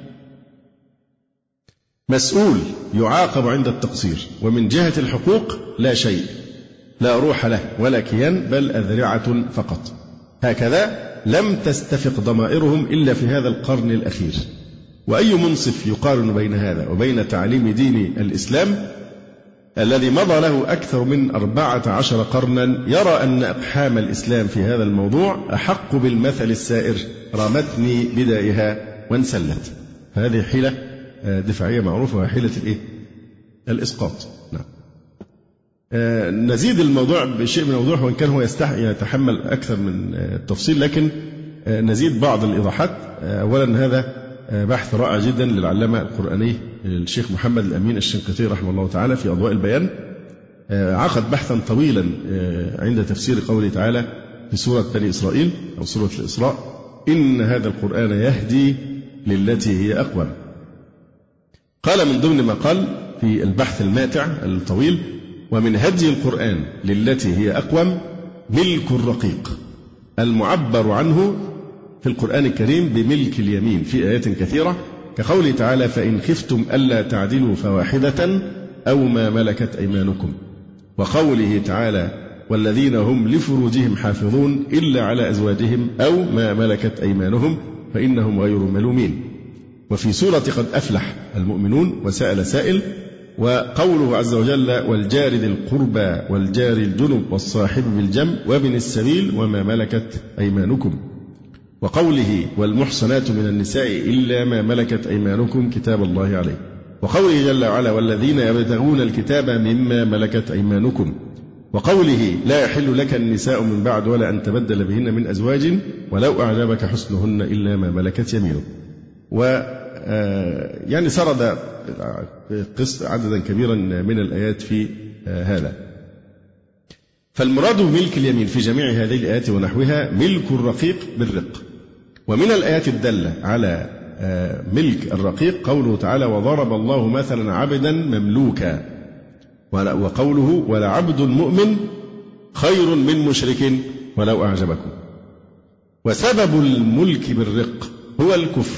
S4: مسؤول يعاقب عند التقصير. ومن جهة الحقوق لا شيء لا روح له ولا كيان، بل أذرعة فقط. هكذا لم تستفق ضمائرهم إلا في هذا القرن الأخير. وأي منصف يقارن بين هذا وبين تعليم دين الإسلام الذي مضى له أكثر من 14 قرنا يرى أن أقحام الإسلام في هذا الموضوع أحق بالمثل السائر: رمتني بدائها وانسلت. فهذه حيلة دفاعية معروفة، وهي حيلة الإسقاط. نعم. نزيد الموضوع بشيء من الوضوح، وإن كان هو يتحمل أكثر من التفصيل، لكن نزيد بعض الإيضاحات. أولا هذا بحث رائع جدا للعلامة القرآني الشيخ محمد الأمين الشنقيطي رحمه الله تعالى في أضواء البيان. عقد بحثا طويلا عند تفسير قوله تعالى في سورة بني إسرائيل أو سورة الإسراء: إن هذا القرآن يهدي للتي هي أقوم. قال من ضمن ما قال في البحث الماتع الطويل: ومن هدي القرآن للتي هي أقوم ملك الرقيق، المعبر عنه في القرآن الكريم بملك اليمين في آيات كثيرة، كقوله تعالى: فإن خفتم ألا تعدلوا فواحدة أو ما ملكت أيمانكم، وقوله تعالى: والذين هم لفروجهم حافظون إلا على أزواجهم أو ما ملكت أيمانهم فإنهم غير ملومين. وفي سورة قد أفلح المؤمنون وسأل سائل، وقوله عز وجل: والجار ذي القربى والجار الجنب والصاحب بالجنب وابن السبيل وما ملكت أيمانكم، وقوله: والمحصنات من النساء إلا ما ملكت أيمانكم كتاب الله عليه، وقوله جل وعلا: والذين يبتغون الكتاب مما ملكت أيمانكم، وقوله: لا يحل لك النساء من بعد ولا أن تبدل بهن من أزواج ولو أعجبك حسنهن إلا ما ملكت يمينك. يعني سرد عددا كبيرا من الآيات في هذا. فالمراد بملك اليمين في جميع هذه الآيات ونحوها ملك الرقيق بالرق. ومن الآيات الدالة على ملك الرقيق قوله تعالى: وضرب الله مثلا عبدا مملوكا، وقوله: ولعبد مؤمن خير من مشرك ولو أعجبكم. وسبب الملك بالرق هو الكفر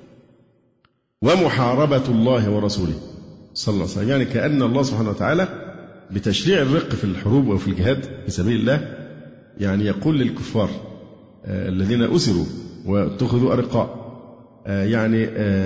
S4: ومحاربة الله ورسوله صلى الله عليه وسلم. يعني كأن الله سبحانه وتعالى بتشريع الرق في الحروب وفي الجهاد في سبيل الله يعني يقول للكفار الذين أسروا واتخذوا أرقاء: يعني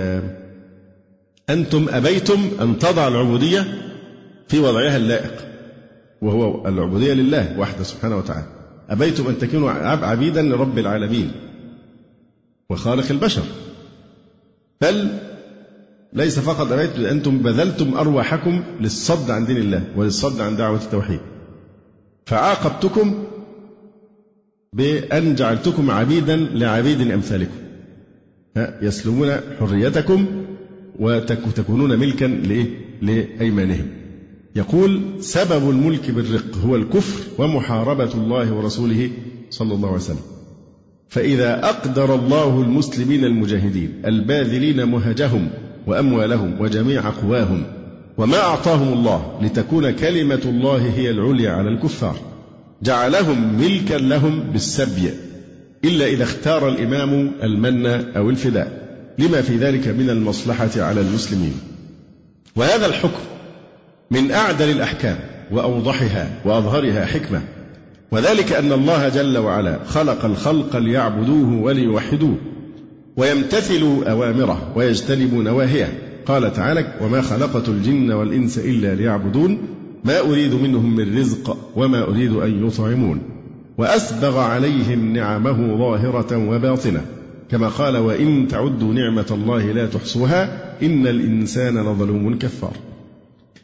S4: أنتم أبيتم أن تضع العبودية في وضعها اللائق، وهو العبودية لله وحده سبحانه وتعالى. أبيتم أن تكونوا عبيدا لرب العالمين وخالق البشر، بل ليس فقط أبيتم، أنتم بذلتم أرواحكم للصد عن دين الله وللصد عن دعوة التوحيد، فعاقبتكم بأن جعلتكم عبيدا لعبيد أمثالكم يسلمون حريتكم وتكونون ملكا لأيمانهم. يقول: سبب الملك بالرق هو الكفر ومحاربة الله ورسوله صلى الله عليه وسلم. فإذا أقدر الله المسلمين المجاهدين الباذلين مهجهم وأموالهم وجميع قواهم وما أعطاهم الله لتكون كلمة الله هي العليا على الكفار، جعلهم ملكا لهم بالسبي، إلا إذا اختار الإمام المن أو الفداء لما في ذلك من المصلحة على المسلمين. وهذا الحكم من أعدل الأحكام وأوضحها وأظهرها حكمة، وذلك أن الله جل وعلا خلق الخلق ليعبدوه وليوحدوه ويمتثلوا أوامره ويجتنبوا نواهيه. قال تعالى: وما خلقت الجن والإنس إلا ليعبدون ما أريد منهم من رزق وما أريد أن يطعمون. وأسبغ عليهم نعمه ظاهرة وباطنة، كما قال: وإن تعدوا نعمة الله لا تحصوها إن الإنسان لظلوم كفار.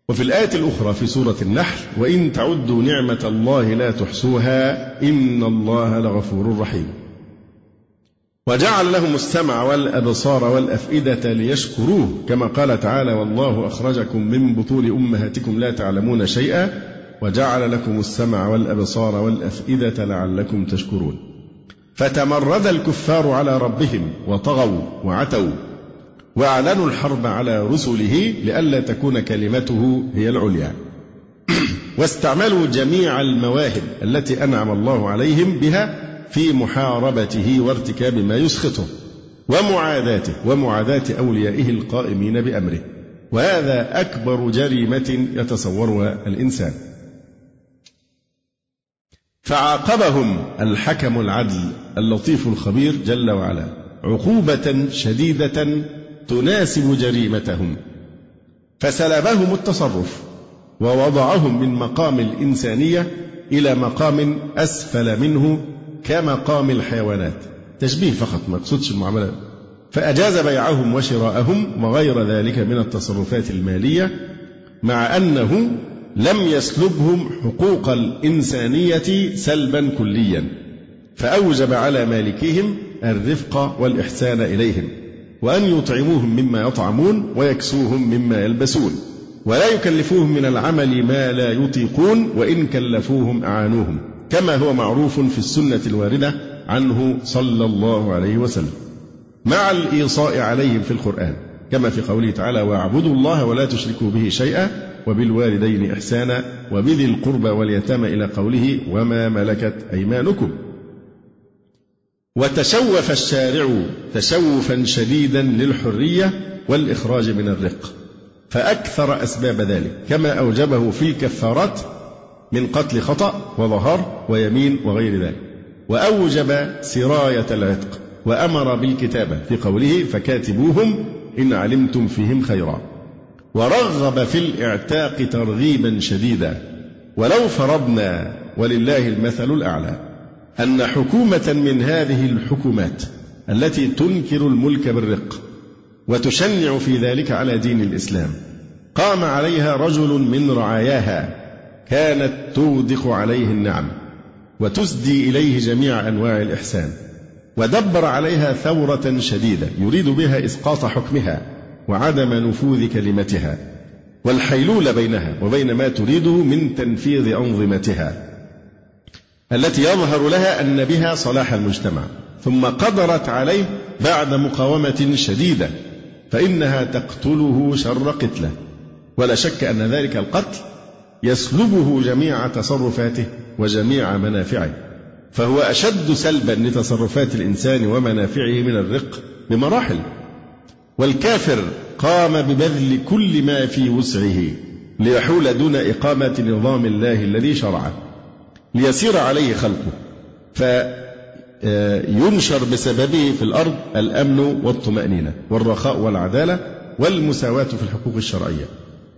S4: وفي الآية الأخرى في سورة النحل: وإن تعدوا نعمة الله لا تحصوها إن الله لغفور رحيم. وجعل لهم السمع والأبصار والأفئدة ليشكروه، كما قال تعالى: والله أخرجكم من بطون أمهاتكم لا تعلمون شيئا وجعل لكم السمع والأبصار والأفئدة لعلكم تشكرون. فتمرد الكفار على ربهم وطغوا وعتوا وأعلنوا الحرب على رسله لئلا تكون كلمته هي العليا، واستعملوا جميع المواهب التي أنعم الله عليهم بها في محاربته وارتكاب ما يسخطه ومعاداة أوليائه القائمين بأمره، وهذا أكبر جريمة يتصورها الإنسان. فعاقبهم الحكم العدل اللطيف الخبير جل وعلا عقوبة شديدة تناسب جريمتهم، فسلبهم التصرف ووضعهم من مقام الإنسانية إلى مقام أسفل منه كمقام الحيوانات، تشبيه فقط ما يقصدش المعاملة. فأجاز بيعهم وشراءهم وغير ذلك من التصرفات المالية، مع أنه لم يسلبهم حقوق الإنسانية سلبا كليا، فأوجب على مالكيهم الرفق والإحسان إليهم، وأن يطعموهم مما يطعمون ويكسوهم مما يلبسون، ولا يكلفوهم من العمل ما لا يطيقون، وإن كلفوهم أعانوهم، كما هو معروف في السنة الواردة عنه صلى الله عليه وسلم، مع الإيصاء عليهم في القرآن، كما في قوله تعالى: واعبدوا الله ولا تشركوا به شيئا وبالوالدين إحسانا وبذي القربى واليتامى إلى قوله: وما ملكت أيمانكم. وتشوف الشارع تشوفا شديدا للحرية والإخراج من الرق، فأكثر أسباب ذلك كما أوجبه في الكفارات من قتل خطأ وظهار ويمين وغير ذلك، وأوجب سراية العتق، وأمر بالكتابة في قوله: فكاتبوهم إن علمتم فيهم خيرا، ورغب في الإعتاق ترغيبا شديدا. ولو فرضنا ولله المثل الأعلى أن حكومة من هذه الحكومات التي تنكر الملك بالرق وتشنع في ذلك على دين الإسلام قام عليها رجل من رعاياها كانت تودق عليه النعم وتسدي إليه جميع أنواع الإحسان، ودبر عليها ثورة شديدة يريد بها إسقاط حكمها وعدم نفوذ كلمتها والحيلول بينها وبين ما تريده من تنفيذ أنظمتها التي يظهر لها أن بها صلاح المجتمع، ثم قدرت عليه بعد مقاومة شديدة، فإنها تقتله شر قتله، ولا شك أن ذلك القتل يسلبه جميع تصرفاته وجميع منافعه، فهو أشد سلبا لتصرفات الإنسان ومنافعه من الرق بمراحل. والكافر قام ببذل كل ما في وسعه ليحول دون إقامة نظام الله الذي شرعه ليسير عليه خلقه، فينشر بسببه في الأرض الأمن والطمأنينة والرخاء والعدالة والمساواة في الحقوق الشرعية،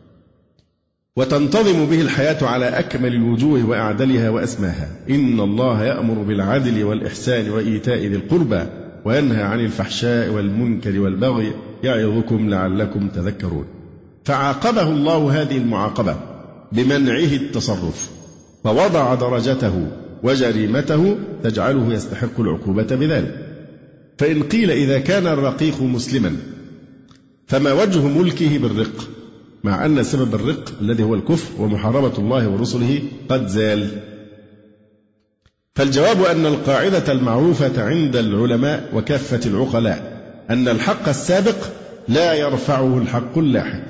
S4: وتنتظم به الحياة على أكمل الوجوه وأعدلها وأسماها. إن الله يأمر بالعدل والإحسان وإيتاء ذي القربى وينهى عن الفحشاء والمنكر والبغي يعظكم لعلكم تذكرون. فعاقبه الله هذه المعاقبة بمنعه التصرف، فوضع درجته وجريمته تجعله يستحق العقوبة بذلك. فإن قيل إذا كان الرقيق مسلما فما وجه ملكه بالرق، مع أن سبب الرق الذي هو الكفر ومحاربة الله ورسله قد زال؟ فالجواب أن القاعدة المعروفة عند العلماء وكافة العقلاء أن الحق السابق لا يرفعه الحق اللاحق،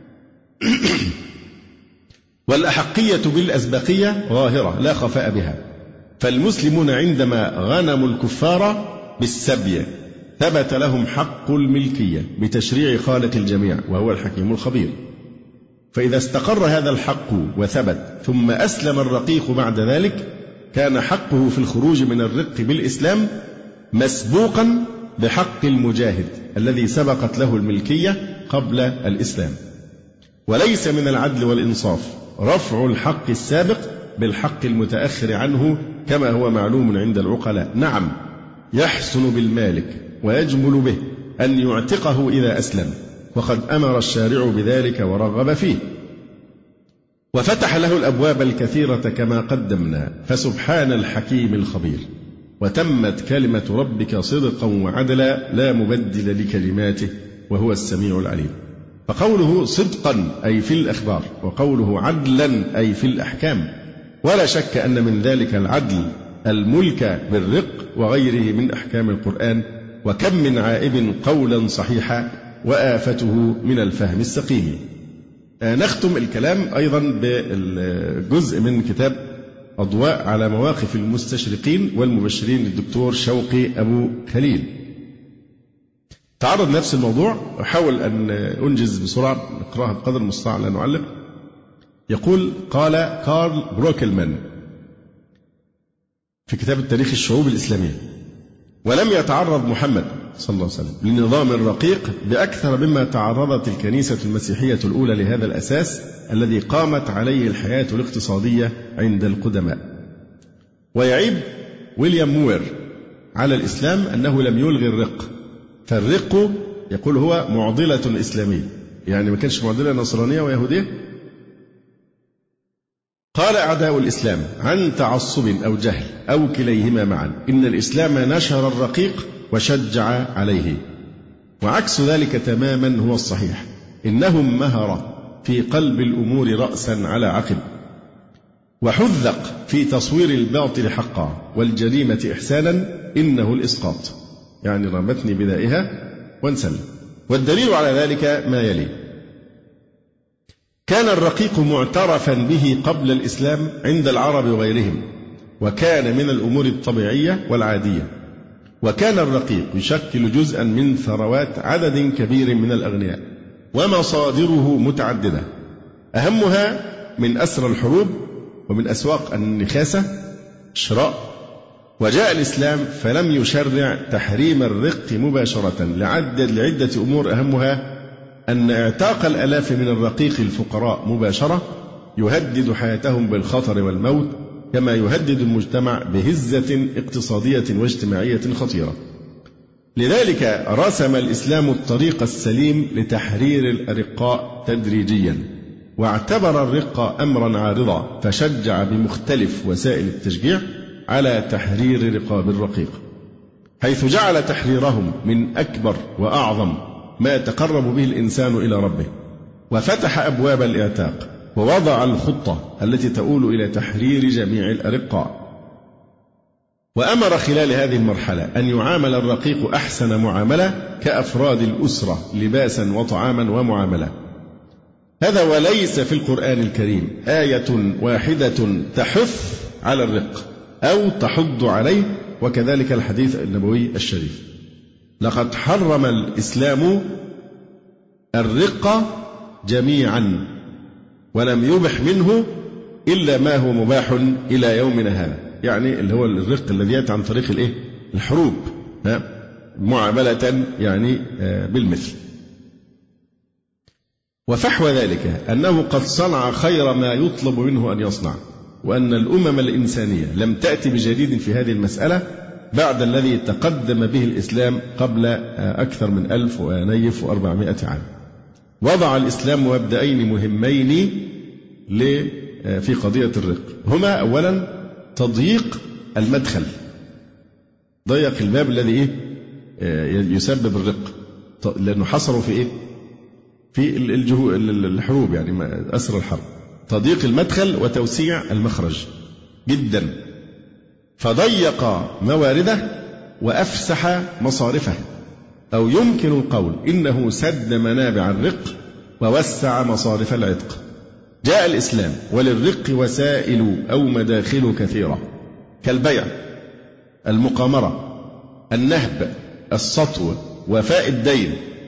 S4: والأحقية بالأسبقية ظاهرة لا خفاء بها. فالمسلمون عندما غنموا الكفار بالسبي ثبت لهم حق الملكية بتشريع خالق الجميع وهو الحكيم الخبير، فإذا استقر هذا الحق وثبت ثم أسلم الرقيق بعد ذلك كان حقه في الخروج من الرق بالإسلام مسبوقا بحق المجاهد الذي سبقت له الملكية قبل الإسلام. وليس من العدل والإنصاف رفع الحق السابق بالحق المتأخر عنه كما هو معلوم عند العقلاء. نعم، يحسن بالمالك ويجمل به أن يعتقه إذا أسلم، وقد أمر الشارع بذلك ورغب فيه، وفتح له الأبواب الكثيرة كما قدمنا، فسبحان الحكيم الخبير. وتمت كلمة ربك صدقا وعدلا لا مبدل لكلماته وهو السميع العليم. فقوله صدقا أي في الأخبار، وقوله عدلا أي في الأحكام، ولا شك أن من ذلك العدل الملك بالرق وغيره من أحكام القرآن، وكم من عائب قولا صحيحا وآفته من الفهم السقيم. نختم الكلام أيضا بالجزء من كتاب أضواء على مواقف المستشرقين والمبشرين للدكتور شوقي أبو خليل. تعرض نفس الموضوع، أحاول أن أنجز بسرعة نقرأها بقدر المستطاع لا نعلق. يقول: قال كارل بروكلمان في كتاب التاريخ الشعوب الإسلامية: ولم يتعرض محمد صلى الله عليه وسلم لنظام رقيق بأكثر مما تعرضت الكنيسة المسيحية الأولى لهذا الأساس الذي قامت عليه الحياة الاقتصادية عند القدماء. ويعيب ويليام موير على الإسلام أنه لم يلغي الرق، فالرق يقول هو معضلة إسلامية، يعني ما كانش معضلة نصرانية ويهودية. قال أعداء الإسلام عن تعصب أو جهل أو كليهما معا إن الإسلام نشر الرقيق وشجع عليه، وعكس ذلك تماما هو الصحيح. إنهم مهر في قلب الأمور رأسا على عقب، وحذق في تصوير الباطل حقا والجريمة إحسانا، إنه الإسقاط، يعني رمتني بدائها وانسلم. والدليل على ذلك ما يلي: كان الرقيق معترفا به قبل الإسلام عند العرب وغيرهم، وكان من الأمور الطبيعية والعادية، وكان الرقيق يشكل جزءا من ثروات عدد كبير من الأغنياء، ومصادره متعددة، أهمها من أسرى الحروب ومن أسواق النخاسة شراء. وجاء الإسلام فلم يشرع تحريم الرق مباشرة لعدة أمور، أهمها أن اعتاق الآلاف من الرقيق الفقراء مباشرة يهدد حياتهم بالخطر والموت، كما يهدد المجتمع بهزة اقتصادية واجتماعية خطيرة. لذلك رسم الإسلام الطريق السليم لتحرير الأرقاء تدريجيا، واعتبر الرق أمرا عارضا، فشجع بمختلف وسائل التشجيع على تحرير رقاب الرقيق، حيث جعل تحريرهم من أكبر وأعظم ما يتقرب به الإنسان إلى ربه، وفتح أبواب الإعتاق، ووضع الخطة التي تؤول إلى تحرير جميع الأرقاء. وأمر خلال هذه المرحلة أن يعامل الرقيق أحسن معاملة كأفراد الأسرة لباسا وطعاما ومعاملة. هذا وليس في القرآن الكريم آية واحدة تحث على الرق أو تحض عليه، وكذلك الحديث النبوي الشريف. لقد حرم الإسلام الرق جميعا، ولم يبح منه إلا ما هو مباح إلى يومنا هذا، يعني اللي هو الرق الذي يأتي عن طريق الحروب معاملة يعني بالمثل. وفحوى ذلك أنه قد صنع خير ما يطلب منه أن يصنع، وأن الأمم الإنسانية لم تأتي بجديد في هذه المسألة بعد الذي تقدم به الإسلام قبل أكثر من 1400 عام. وضع الإسلام مبدأين مهمين في قضية الرق، هما أولا تضييق المدخل، ضيق الباب الذي يسبب الرق، لأنه حصروا في الحروب، يعني أسر الحرب، تضييق المدخل وتوسيع المخرج جدا، فضيق موارده وأفسح مصارفه، أو يمكن القول إنه سد منابع الرق ووسع مصارف العتق. جاء الإسلام وللرق وسائل أو مداخل كثيرة، كالبيع، المقامرة، النهب، السطو، وفاء الدين،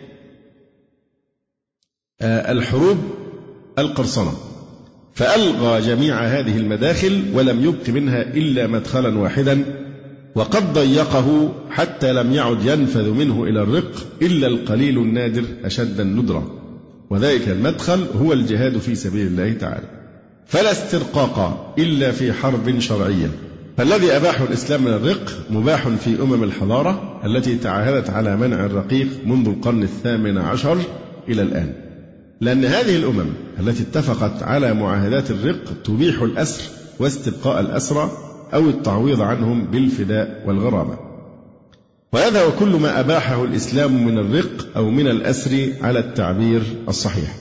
S4: الحروب، القرصنة، فألغى جميع هذه المداخل ولم يبق منها إلا مدخلا واحدا، وقد ضيقه حتى لم يعد ينفذ منه إلى الرق إلا القليل النادر أشد الندرة، وذلك المدخل هو الجهاد في سبيل الله تعالى. فلا استرقاق إلا في حرب شرعية، فالذي أباحه الإسلام من الرق مباح في أمم الحضارة التي تعاهدت على منع الرقيق منذ القرن 18 إلى الآن. لأن هذه الأمم التي اتفقت على معاهدات الرق تبيح الأسر واستبقاء الأسرى أو التعويض عنهم بالفداء والغرامة. وهذا هو كل ما أباحه الإسلام من الرق أو من الأسر على التعبير الصحيح.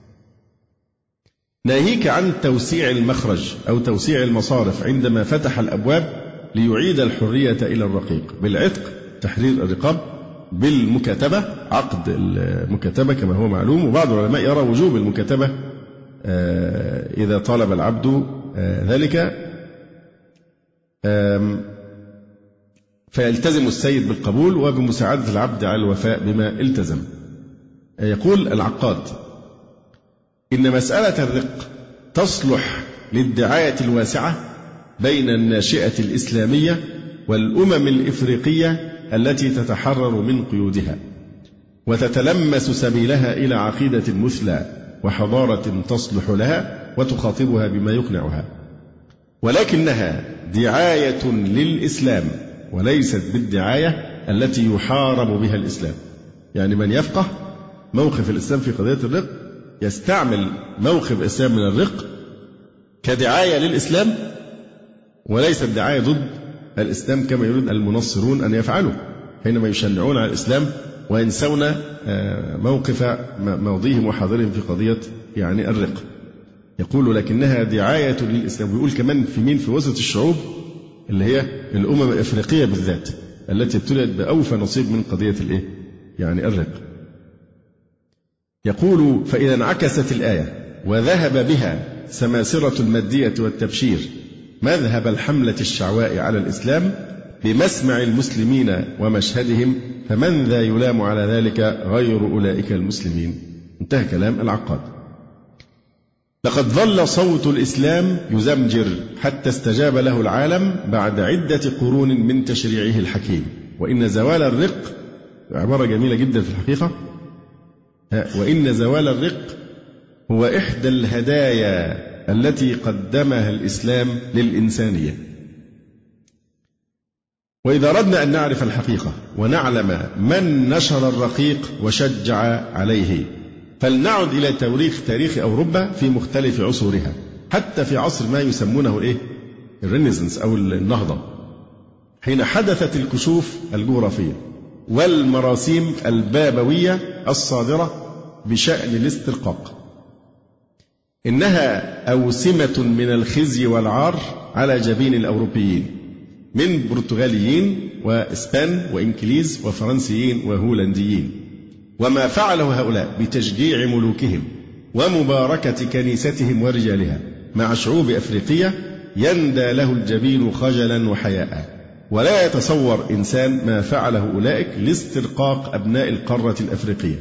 S4: ناهيك عن توسيع المخرج أو توسيع المصارف عندما فتح الأبواب ليعيد الحرية إلى الرقيق بالعتق، تحرير الرقاب، بالمكاتبة، عقد المكاتبة كما هو معلوم، وبعض العلماء يرى وجوب المكاتبة إذا طالب العبد ذلك، فيلتزم السيد بالقبول وبمساعدة العبد على الوفاء بما التزم. يقول العقاد: إن مسألة الرق تصلح للدعاية الواسعة بين الناشئة الإسلامية والأمم الإفريقية التي تتحرر من قيودها وتتلمس سبيلها إلى عقيدة مثلى وحضارة تصلح لها وتخاطبها بما يقنعها، ولكنها دعاية للإسلام وليست بالدعاية التي يحارب بها الإسلام. يعني من يفقه موقف الإسلام في قضية الرق يستعمل موقف الإسلام من الرق كدعاية للإسلام وليست دعاية ضد الإسلام كما يريد المنصرون أن يفعلوا حينما يشنعون على الإسلام وينسون موقف ماضيهم وحاضرهم في قضية يعني الرق. يقول لكنها دعاية للإسلام. ويقول كمان في مين؟ في وسط الشعوب اللي هي الأمم الإفريقية بالذات التي ابتليت بأوفى نصيب من قضية الإيه؟ يعني الرق. يقول: فإذا انعكست الآية وذهب بها سماسرة المادية والتبشير مذهب الحملة الشعواء على الإسلام بمسمع المسلمين ومشهدهم، فمن ذا يلام على ذلك غير أولئك المسلمين. انتهى كلام العقاد. لقد ظل صوت الإسلام يزمجر حتى استجاب له العالم بعد عدة قرون من تشريعه الحكيم. وإن زوال الرق، عبارة جميلة جدا في الحقيقة، وإن زوال الرق هو إحدى الهدايا التي قدمها الإسلام للإنسانية. وإذا أردنا أن نعرف الحقيقة ونعلم من نشر الرقيق وشجع عليه فلنعد إلى تاريخ أوروبا في مختلف عصورها، حتى في عصر ما يسمونه الرينيسانس أو النهضة، حين حدثت الكشوف الجغرافية والمراسيم البابوية الصادرة بشأن الاسترقاق. إنها أوسمة من الخزي والعار على جبين الأوروبيين من برتغاليين وإسبان وإنكليز وفرنسيين وهولنديين، وما فعله هؤلاء بتشجيع ملوكهم ومباركة كنيستهم ورجالها مع شعوب أفريقية يندى له الجبين خجلا وحياء. ولا يتصور إنسان ما فعله أولئك لاسترقاق أبناء القارة الأفريقية.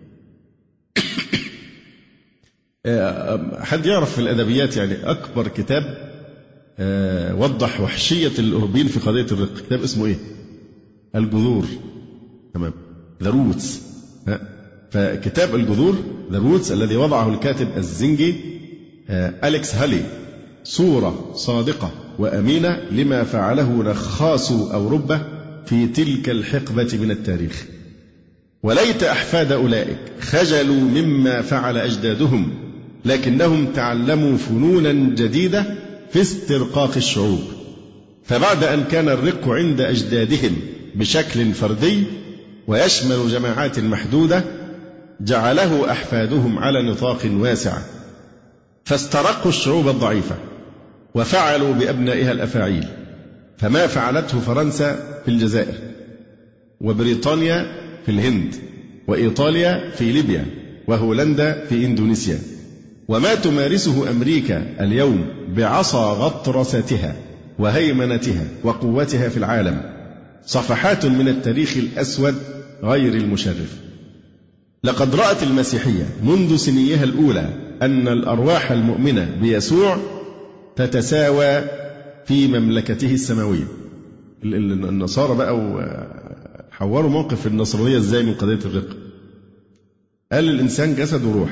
S4: حد يعرف في الأدبيات يعني أكبر كتاب وضح وحشية الأوروبيين في قضية الرق، كتاب اسمه إيه؟ الجذور. تمام، The Roots. فكتاب الجذور The Roots الذي وضعه الكاتب الزنجي أليكس هالي صورة صادقة وأمينة لما فعله نخاس أوروبا في تلك الحقبة من التاريخ. وليت أحفاد أولئك خجلوا مما فعل أجدادهم، لكنهم تعلموا فنونا جديدة في استرقاق الشعوب. فبعد أن كان الرق عند أجدادهم بشكل فردي ويشمل جماعات محدودة، جعله أحفادهم على نطاق واسع، فاسترقوا الشعوب الضعيفة وفعلوا بأبنائها الأفاعيل، فما فعلته فرنسا في الجزائر، وبريطانيا في الهند، وإيطاليا في ليبيا، وهولندا في إندونيسيا، وما تمارسه أمريكا اليوم بعصا غطرستها وهيمنتها وقوتها في العالم صفحات من التاريخ الأسود غير المشرف. لقد رأت المسيحية منذ سنيها الأولى أن الأرواح المؤمنة بيسوع تتساوى في مملكته السماوية. النصارى بقى حوروا موقف النصرانية ازاي من قضية الرق. قال الإنسان جسد وروح،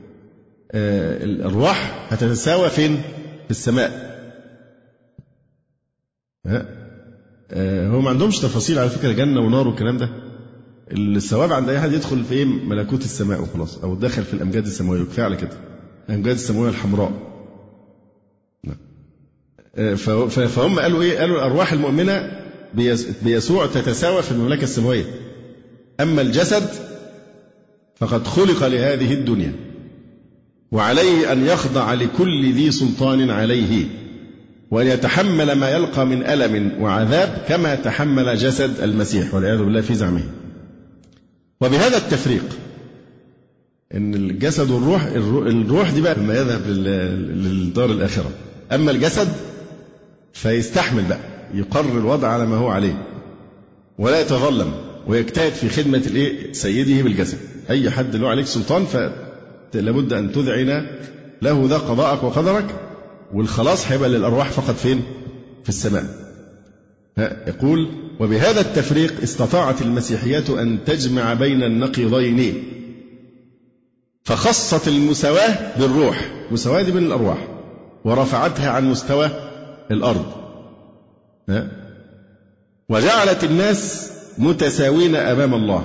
S4: الأرواح هتتساوى فين؟ في السماء. هو ما عندهمش تفاصيل على فكرة جنة ونار والكلام ده، الثواب عند أي حد يدخل في ملكوت السماء وخلاص، أو دخل في الأمجاد السماوية، كفاية على كده، الأمجاد السماوية الحمراء. فهم قالوا قالوا الأرواح المؤمنة بيسوع تتساوى في المملكة السماوية، أما الجسد فقد خلق لهذه الدنيا، وعليه أن يخضع لكل ذي سلطان عليه، وأن يتحمل ما يلقى من ألم وعذاب كما تحمل جسد المسيح والعياذ بالله في زعمه. وبهذا التفريق إن الجسد والروح، الروح دي بقى لما يذهب للدار الآخرة، أما الجسد فيستحمل بقى، يقرر الوضع على ما هو عليه ولا يتظلم، ويجتهد في خدمة سيده بالجسد. أي حد له عليك سلطان فلابد أن تذعن له ذا قضاءك وقدرك، والخلاص هيبقى للأرواح فقط فين؟ في السماء. يقول: وبهذا التفريق استطاعت المسيحية أن تجمع بين النقيضين، فخصت المساواة بالروح، مساواة بين الأرواح، ورفعتها عن مستوى الأرض، وجعلت الناس متساوين أمام الله،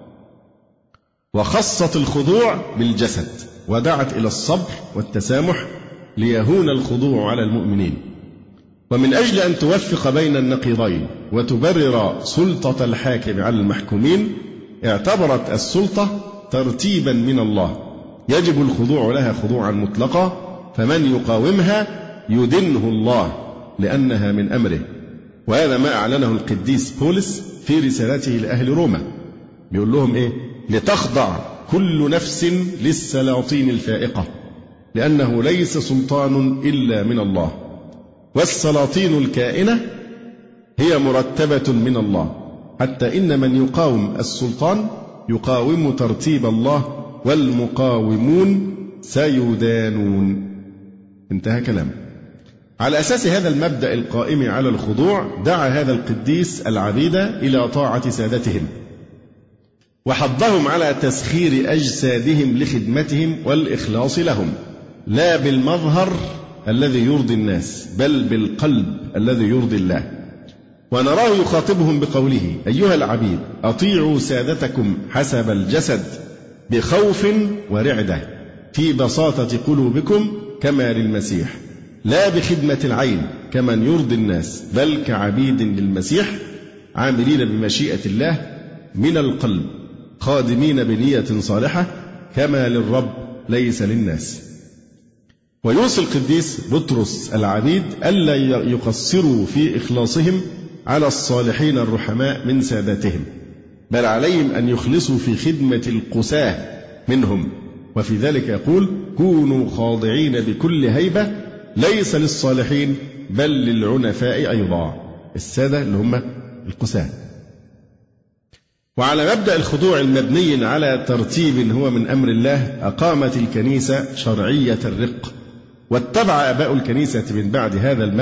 S4: وخصت الخضوع بالجسد، ودعت إلى الصبر والتسامح ليهون الخضوع على المؤمنين. ومن أجل أن توفق بين النقيضين وتبرر سلطة الحاكم على المحكومين، اعتبرت السلطة ترتيبا من الله يجب الخضوع لها خضوعا مطلقا، فمن يقاومها يدنه الله لأنها من أمره. وهذا ما أعلنه القديس بولس في رسالته لأهل روما، بيقول لهم لتخضع كل نفس للسلاطين الفائقة، لأنه ليس سلطان إلا من الله، والسلاطين الكائنة هي مرتبة من الله، حتى إن من يقاوم السلطان يقاوم ترتيب الله، والمقاومون سيدانون. انتهى كلام. على أساس هذا المبدأ القائم على الخضوع دعا هذا القديس العبيد إلى طاعة سادتهم، وحضهم على تسخير أجسادهم لخدمتهم والإخلاص لهم، لا بالمظهر الذي يرضي الناس بل بالقلب الذي يرضي الله. ونراه يخاطبهم بقوله: أيها العبيد أطيعوا سادتكم حسب الجسد بخوف ورعدة، في بساطة قلوبكم كما للمسيح، لا بخدمة العين كمن يرضي الناس، بل كعبيد للمسيح عاملين بمشيئة الله من القلب، خادمين بنية صالحة كما للرب ليس للناس. ويوصي القديس بطرس العبيد ألا يقصروا في إخلاصهم على الصالحين الرحماء من ساداتهم، بل عليهم أن يخلصوا في خدمة القساة منهم. وفي ذلك يقول: كونوا خاضعين بكل هيبة، ليس للصالحين بل للعنفاء أيضا، السادة اللي هم القساة. وعلى مبدأ الخضوع المبني على ترتيب هو من أمر الله، أقامت الكنيسة شرعية الرق، واتبع آباء الكنيسة من بعد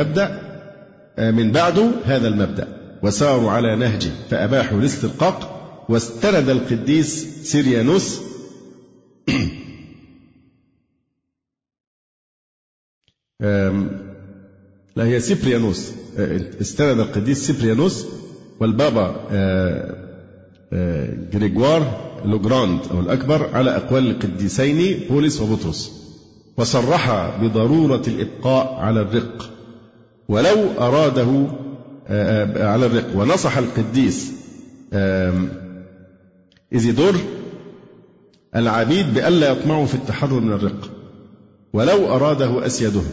S4: هذا المبدأ وساروا على نهجه، فأباحوا الاسترقاق. واستند القديس سيريانوس لا هي سيبريانوس، استند القديس سيبريانوس والبابا غريغوار لوجراند أو الأكبر على أقوال القديسين بولس وبطرس، وصرح بضرورة الإبقاء على الرق ولو أراده على الرق. ونصح القديس إيزيدور العبيد بألا يطمعوا في التحرر من الرق ولو أراده أسيده،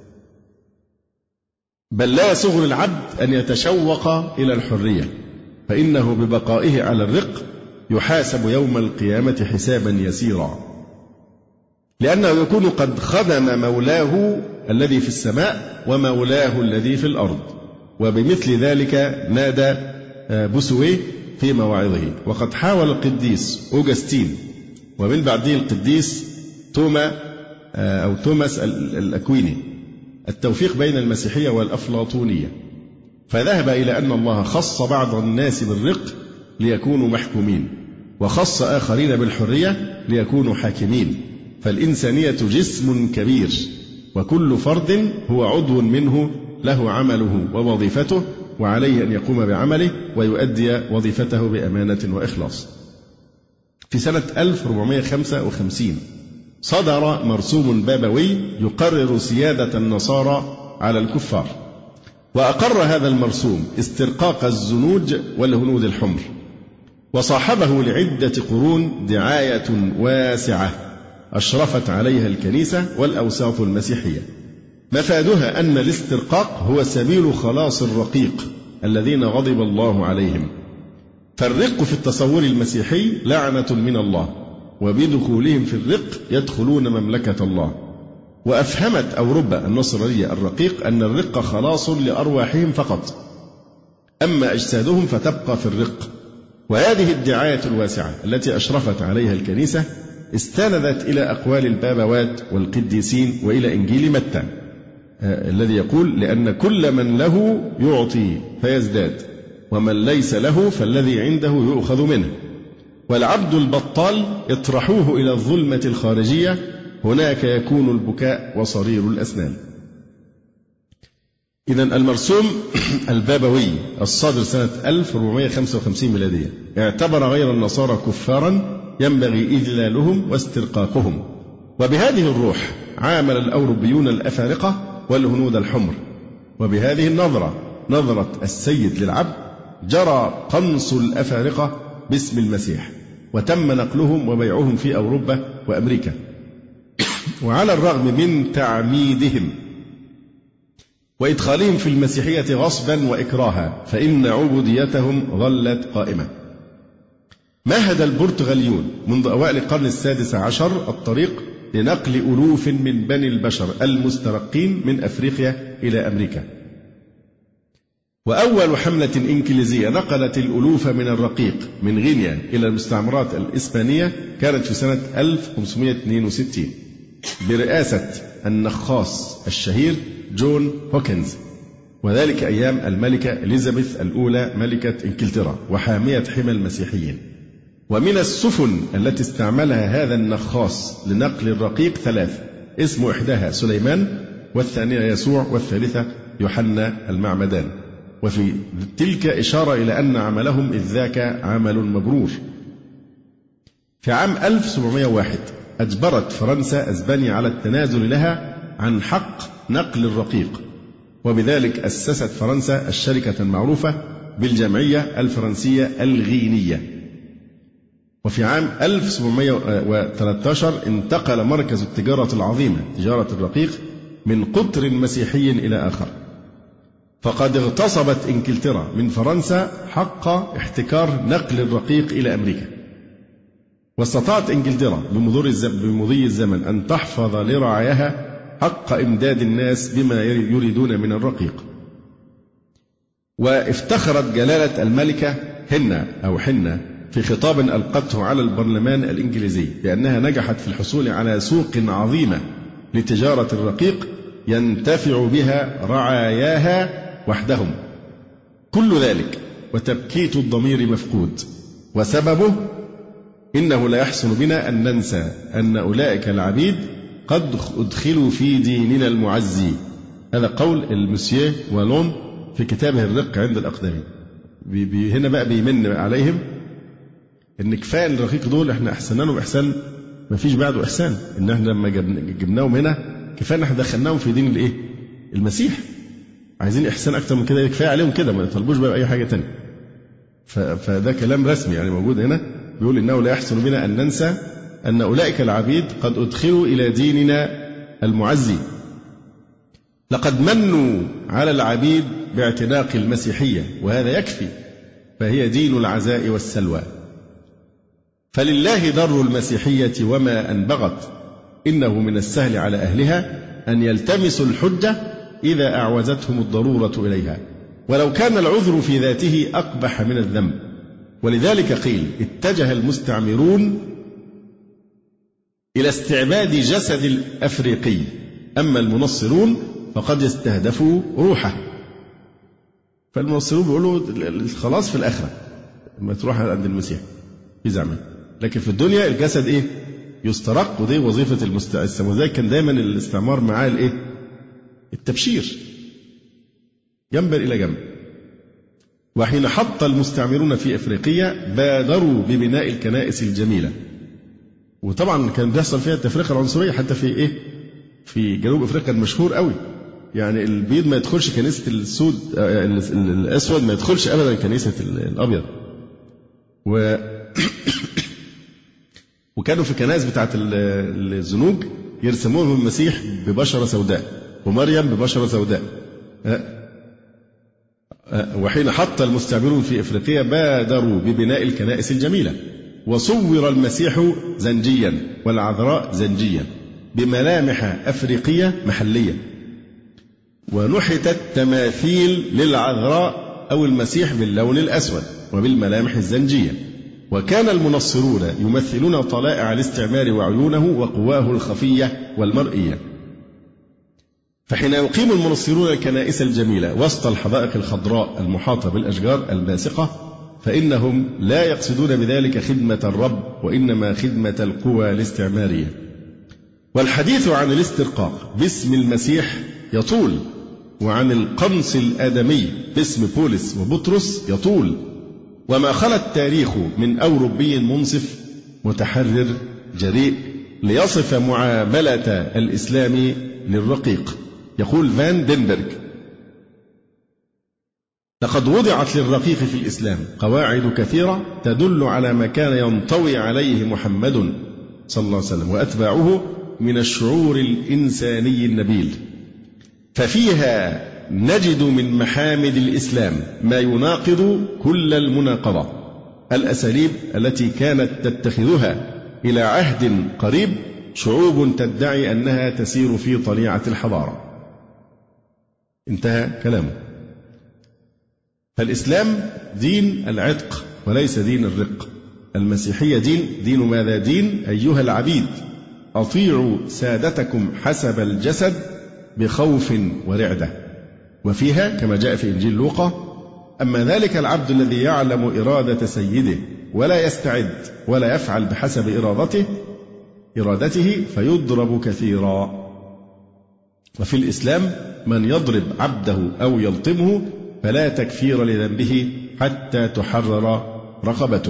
S4: بل لا يسوغ للعبد أن يتشوق إلى الحرية، فإنه ببقائه على الرق يحاسب يوم القيامة حسابا يسيرا، لأنه يكون قد خدم مولاه الذي في السماء ومولاه الذي في الأرض. وبمثل ذلك نادى بوسويه في مواعظه. وقد حاول القديس أوغسطين ومن بعده القديس توماس الأكويني التوفيق بين المسيحية والأفلاطونية، فذهب إلى أن الله خص بعض الناس بالرق ليكونوا محكومين، وخص آخرين بالحرية ليكونوا حاكمين. فالإنسانية جسم كبير، وكل فرد هو عضو منه له عمله ووظيفته، وعليه أن يقوم بعمله ويؤدي وظيفته بأمانة وإخلاص. في سنة 1455 صدر مرسوم بابوي يقرر سيادة النصارى على الكفار، وأقر هذا المرسوم استرقاق الزنوج والهنود الحمر، وصاحبه لعدة قرون دعاية واسعة أشرفت عليها الكنيسة والأوساط المسيحية. مفادها أن الاسترقاق هو سبيل خلاص الرقيق الذين غضب الله عليهم، فالرق في التصور المسيحي لعنة من الله، وبدخولهم في الرق يدخلون مملكة الله. وأفهمت أوروبا النصرانية الرقيق أن الرق خلاص لأرواحهم فقط، أما أجسادهم فتبقى في الرق. وهذه الدعاية الواسعة التي أشرفت عليها الكنيسة استندت إلى أقوال البابوات والقديسين وإلى إنجيل متى الذي يقول: لأن كل من له يعطي فيزداد، ومن ليس له فالذي عنده يؤخذ منه، والعبد البطال اطرحوه إلى الظلمة الخارجية، هناك يكون البكاء وصرير الأسنان. إذن المرسوم البابوي الصادر سنة 1455 ميلادية اعتبر غير النصارى كفارا ينبغي إذلالهم واسترقاقهم، وبهذه الروح عامل الأوروبيون الأفارقة والهنود الحمر. وبهذه النظرة، نظرة السيد للعبد، جرى قنص الأفارقة باسم المسيح، وتم نقلهم وبيعهم في أوروبا وأمريكا. وعلى الرغم من تعميدهم وإدخالهم في المسيحية غصبا وإكراها، فإن عبوديتهم ظلت قائمة. مهد البرتغاليون منذ أوائل القرن السادس عشر الطريق لنقل ألوف من بني البشر المسترقين من أفريقيا إلى أمريكا. وأول حملة إنجليزية نقلت الألوف من الرقيق من غينيا إلى المستعمرات الإسبانية كانت في سنة 1562 برئاسة النخاص الشهير جون هوكنز، وذلك أيام الملكة إليزابيث الأولى ملكة إنجلترا وحامية حمى المسيحيين. ومن السفن التي استعملها هذا النخاص لنقل الرقيق ثلاث، اسم إحداها سليمان، والثانية يسوع، والثالثة يوحنا المعمدان. وفي تلك إشارة إلى أن عملهم إذ ذاك عمل مبرور. في عام 1701 أجبرت فرنسا أسبانيا على التنازل لها عن حق نقل الرقيق، وبذلك أسست فرنسا الشركة المعروفة بالجمعية الفرنسية الغينية. وفي عام 1713 انتقل مركز التجارة العظيمة تجارة الرقيق من قطر مسيحي إلى آخر، فقد اغتصبت إنجلترا من فرنسا حق احتكار نقل الرقيق إلى أمريكا. واستطاعت إنجلترا بمضي الزمن أن تحفظ لرعاياها حق إمداد الناس بما يريدون من الرقيق. وافتخرت جلالة الملكة حنة في خطاب ألقته على البرلمان الإنجليزي بأنها نجحت في الحصول على سوق عظيمة لتجارة الرقيق ينتفع بها رعاياها وحدهم. كل ذلك وتبكيت الضمير مفقود، وسببه إنه لا يحسن بنا أن ننسى أن أولئك العبيد قد أدخلوا في ديننا المعزي. هذا قول المسيو والون في كتابه الرق عند الأقدمين. هنا بقى بيمن عليهم إن كفاية الرقيق دول إحنا أحسنهم إحسان ما فيش بعده إحسان، إن إحنا لما جبناهم هنا كفاية إحنا دخلناهم في دين الإيه؟ المسيح. عايزين إحسان أكتر من كده، كفاية عليهم كده، ما يطلبوش بقى أي حاجة تانية. فده كلام رسمي يعني موجود هنا، بيقول إنه لا يحسن بنا أن ننسى أن أولئك العبيد قد أدخلوا إلى ديننا المعزي. لقد منوا على العبيد باعتناق المسيحية، وهذا يكفي، فهي دين العزاء والسلوى. فلله در المسيحية وما أنبغت، إنه من السهل على أهلها أن يلتمسوا الحجة إذا أعوزتهم الضرورة إليها، ولو كان العذر في ذاته أقبح من الذنب. ولذلك قيل: اتجه المستعمرون إلى استعباد جسد الأفريقي، أما المنصرون فقد يستهدفوا روحه. فالمنصرون بيقولوا خلاص في الآخرة لما تروح عند المسيح في زعمه، لكن في الدنيا الجسد إيه؟ يسترق، ودي وظيفة المستعمر. وذلك كان دايما الاستعمار معاه الإيه؟ التبشير، جنبا إلى جنب. وحين حط المستعمرون في أفريقيا بادروا ببناء الكنائس الجميلة. وطبعا كان بيحصل فيها التفرقة العنصرية حتى في في جنوب أفريقيا المشهور قوي. يعني البيض ما يدخلش كنيسة الأسود ما يدخلش أبدا كنيسة الأبيض. وكانوا في الكنائس بتاعت الزنوج يرسمون المسيح ببشرة سوداء ومريم ببشرة سوداء. وحين حط المستعمرون في أفريقيا بادروا ببناء الكنائس الجميلة، وصور المسيح زنجيا والعذراء زنجيا بملامح أفريقية محلية، ونحتت تماثيل للعذراء أو المسيح باللون الأسود وبالملامح الزنجية. وكان المنصرون يمثلون طلائع الاستعمار وعيونه وقواه الخفية والمرئية. فحين يقيم المنصرون الكنائس الجميلة وسط الحدائق الخضراء المحاطة بالأشجار الباسقة، فإنهم لا يقصدون بذلك خدمة الرب، وإنما خدمة القوى الاستعمارية. والحديث عن الاسترقاق باسم المسيح يطول، وعن القنص الآدمي باسم بولس وبطرس يطول، وما خلا التاريخ من أوروبي منصف متحرر جريء ليصف معاملة الإسلام للرقيق. يقول فان دينبرغ: لقد وضعت للرقيق في الإسلام قواعد كثيرة تدل على ما كان ينطوي عليه محمد صلى الله عليه وسلم وأتباعه من الشعور الإنساني النبيل، ففيها نجد من محامد الإسلام ما يناقض كل المناقضة. الأساليب التي كانت تتخذها إلى عهد قريب شعوب تدعي أنها تسير في طليعة الحضارة. انتهى كلامه. فالإسلام دين العتق وليس دين الرق. المسيحية دين ماذا؟ دين أيها العبيد أطيعوا سادتكم حسب الجسد بخوف ورعدة. وفيها كما جاء في إنجيل لوقا: أما ذلك العبد الذي يعلم إرادة سيده ولا يستعد ولا يفعل بحسب إرادته فيضرب كثيرا. وفي الإسلام من يضرب عبده أو يلطمه فلا تكفير لذنبه حتى تحرر رقبته،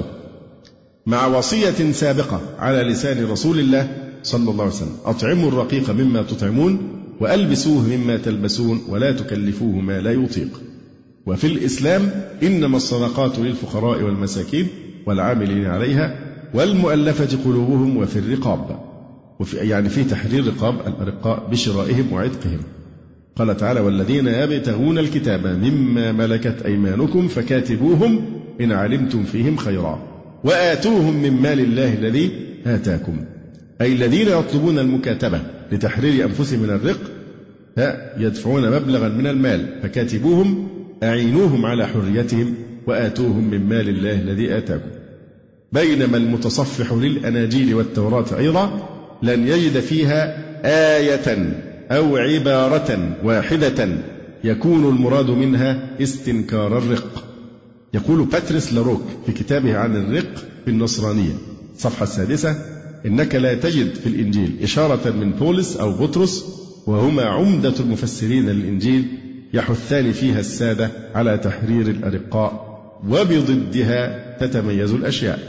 S4: مع وصية سابقة على لسان رسول الله صلى الله عليه وسلم: أطعموا الرقيق مما تطعمون وألبسوه مما تلبسون ولا تكلفوه ما لا يطيق. وفي الإسلام إنما الصدقات للفقراء والمساكين والعاملين عليها والمؤلفة قلوبهم وفي الرقاب، يعني في تحرير رقاب الأرقاء بشرائهم وعتقهم. قال تعالى: والذين يبتغون الكتاب مما ملكت أيمانكم فكاتبوهم إن علمتم فيهم خيرا وآتوهم من مال الله الذي آتاكم. أي الذين يطلبون المكاتبة لتحرير أنفسهم من الرق يدفعون مبلغا من المال فكاتبوهم، أعينوهم على حريتهم وآتوهم من مال الله الذي آتاكم. بينما المتصفح للأناجيل والتوراة أيضا لن يجد فيها آية أو عبارة واحدة يكون المراد منها استنكار الرق. يقول باتريس لاروك في كتابه عن الرق في النصرانية صفحة 6: إنك لا تجد في الإنجيل إشارة من بولس أو بطرس، وهما عمدة المفسرين للإنجيل، يحثان فيها السادة على تحرير الأرقاء، وبضدها تتميز الأشياء.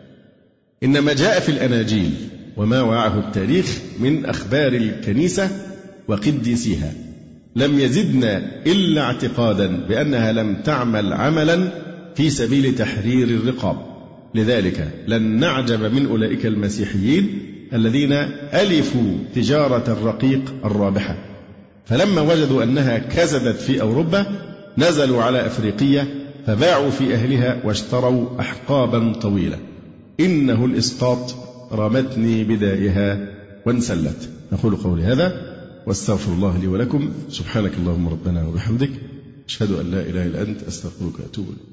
S4: إنما جاء في الأناجيل وما وعاه التاريخ من أخبار الكنيسة وقديسيها لم يزدنا إلا اعتقادا بأنها لم تعمل عملا في سبيل تحرير الرقاب. لذلك لن نعجب من أولئك المسيحيين الذين ألفوا تجارة الرقيق الرابحة، فلما وجدوا أنها كسدت في أوروبا نزلوا على أفريقيا فباعوا في أهلها واشتروا أحقابا طويلة. إنه الإسقاط رمتني بدائها وانسلت. نقول قولي هذا واستغفر الله لي ولكم. سبحانك اللهم ربنا وبحمدك، أشهد أن لا إله إلا أنت، أستغفرك وأتوب إليك.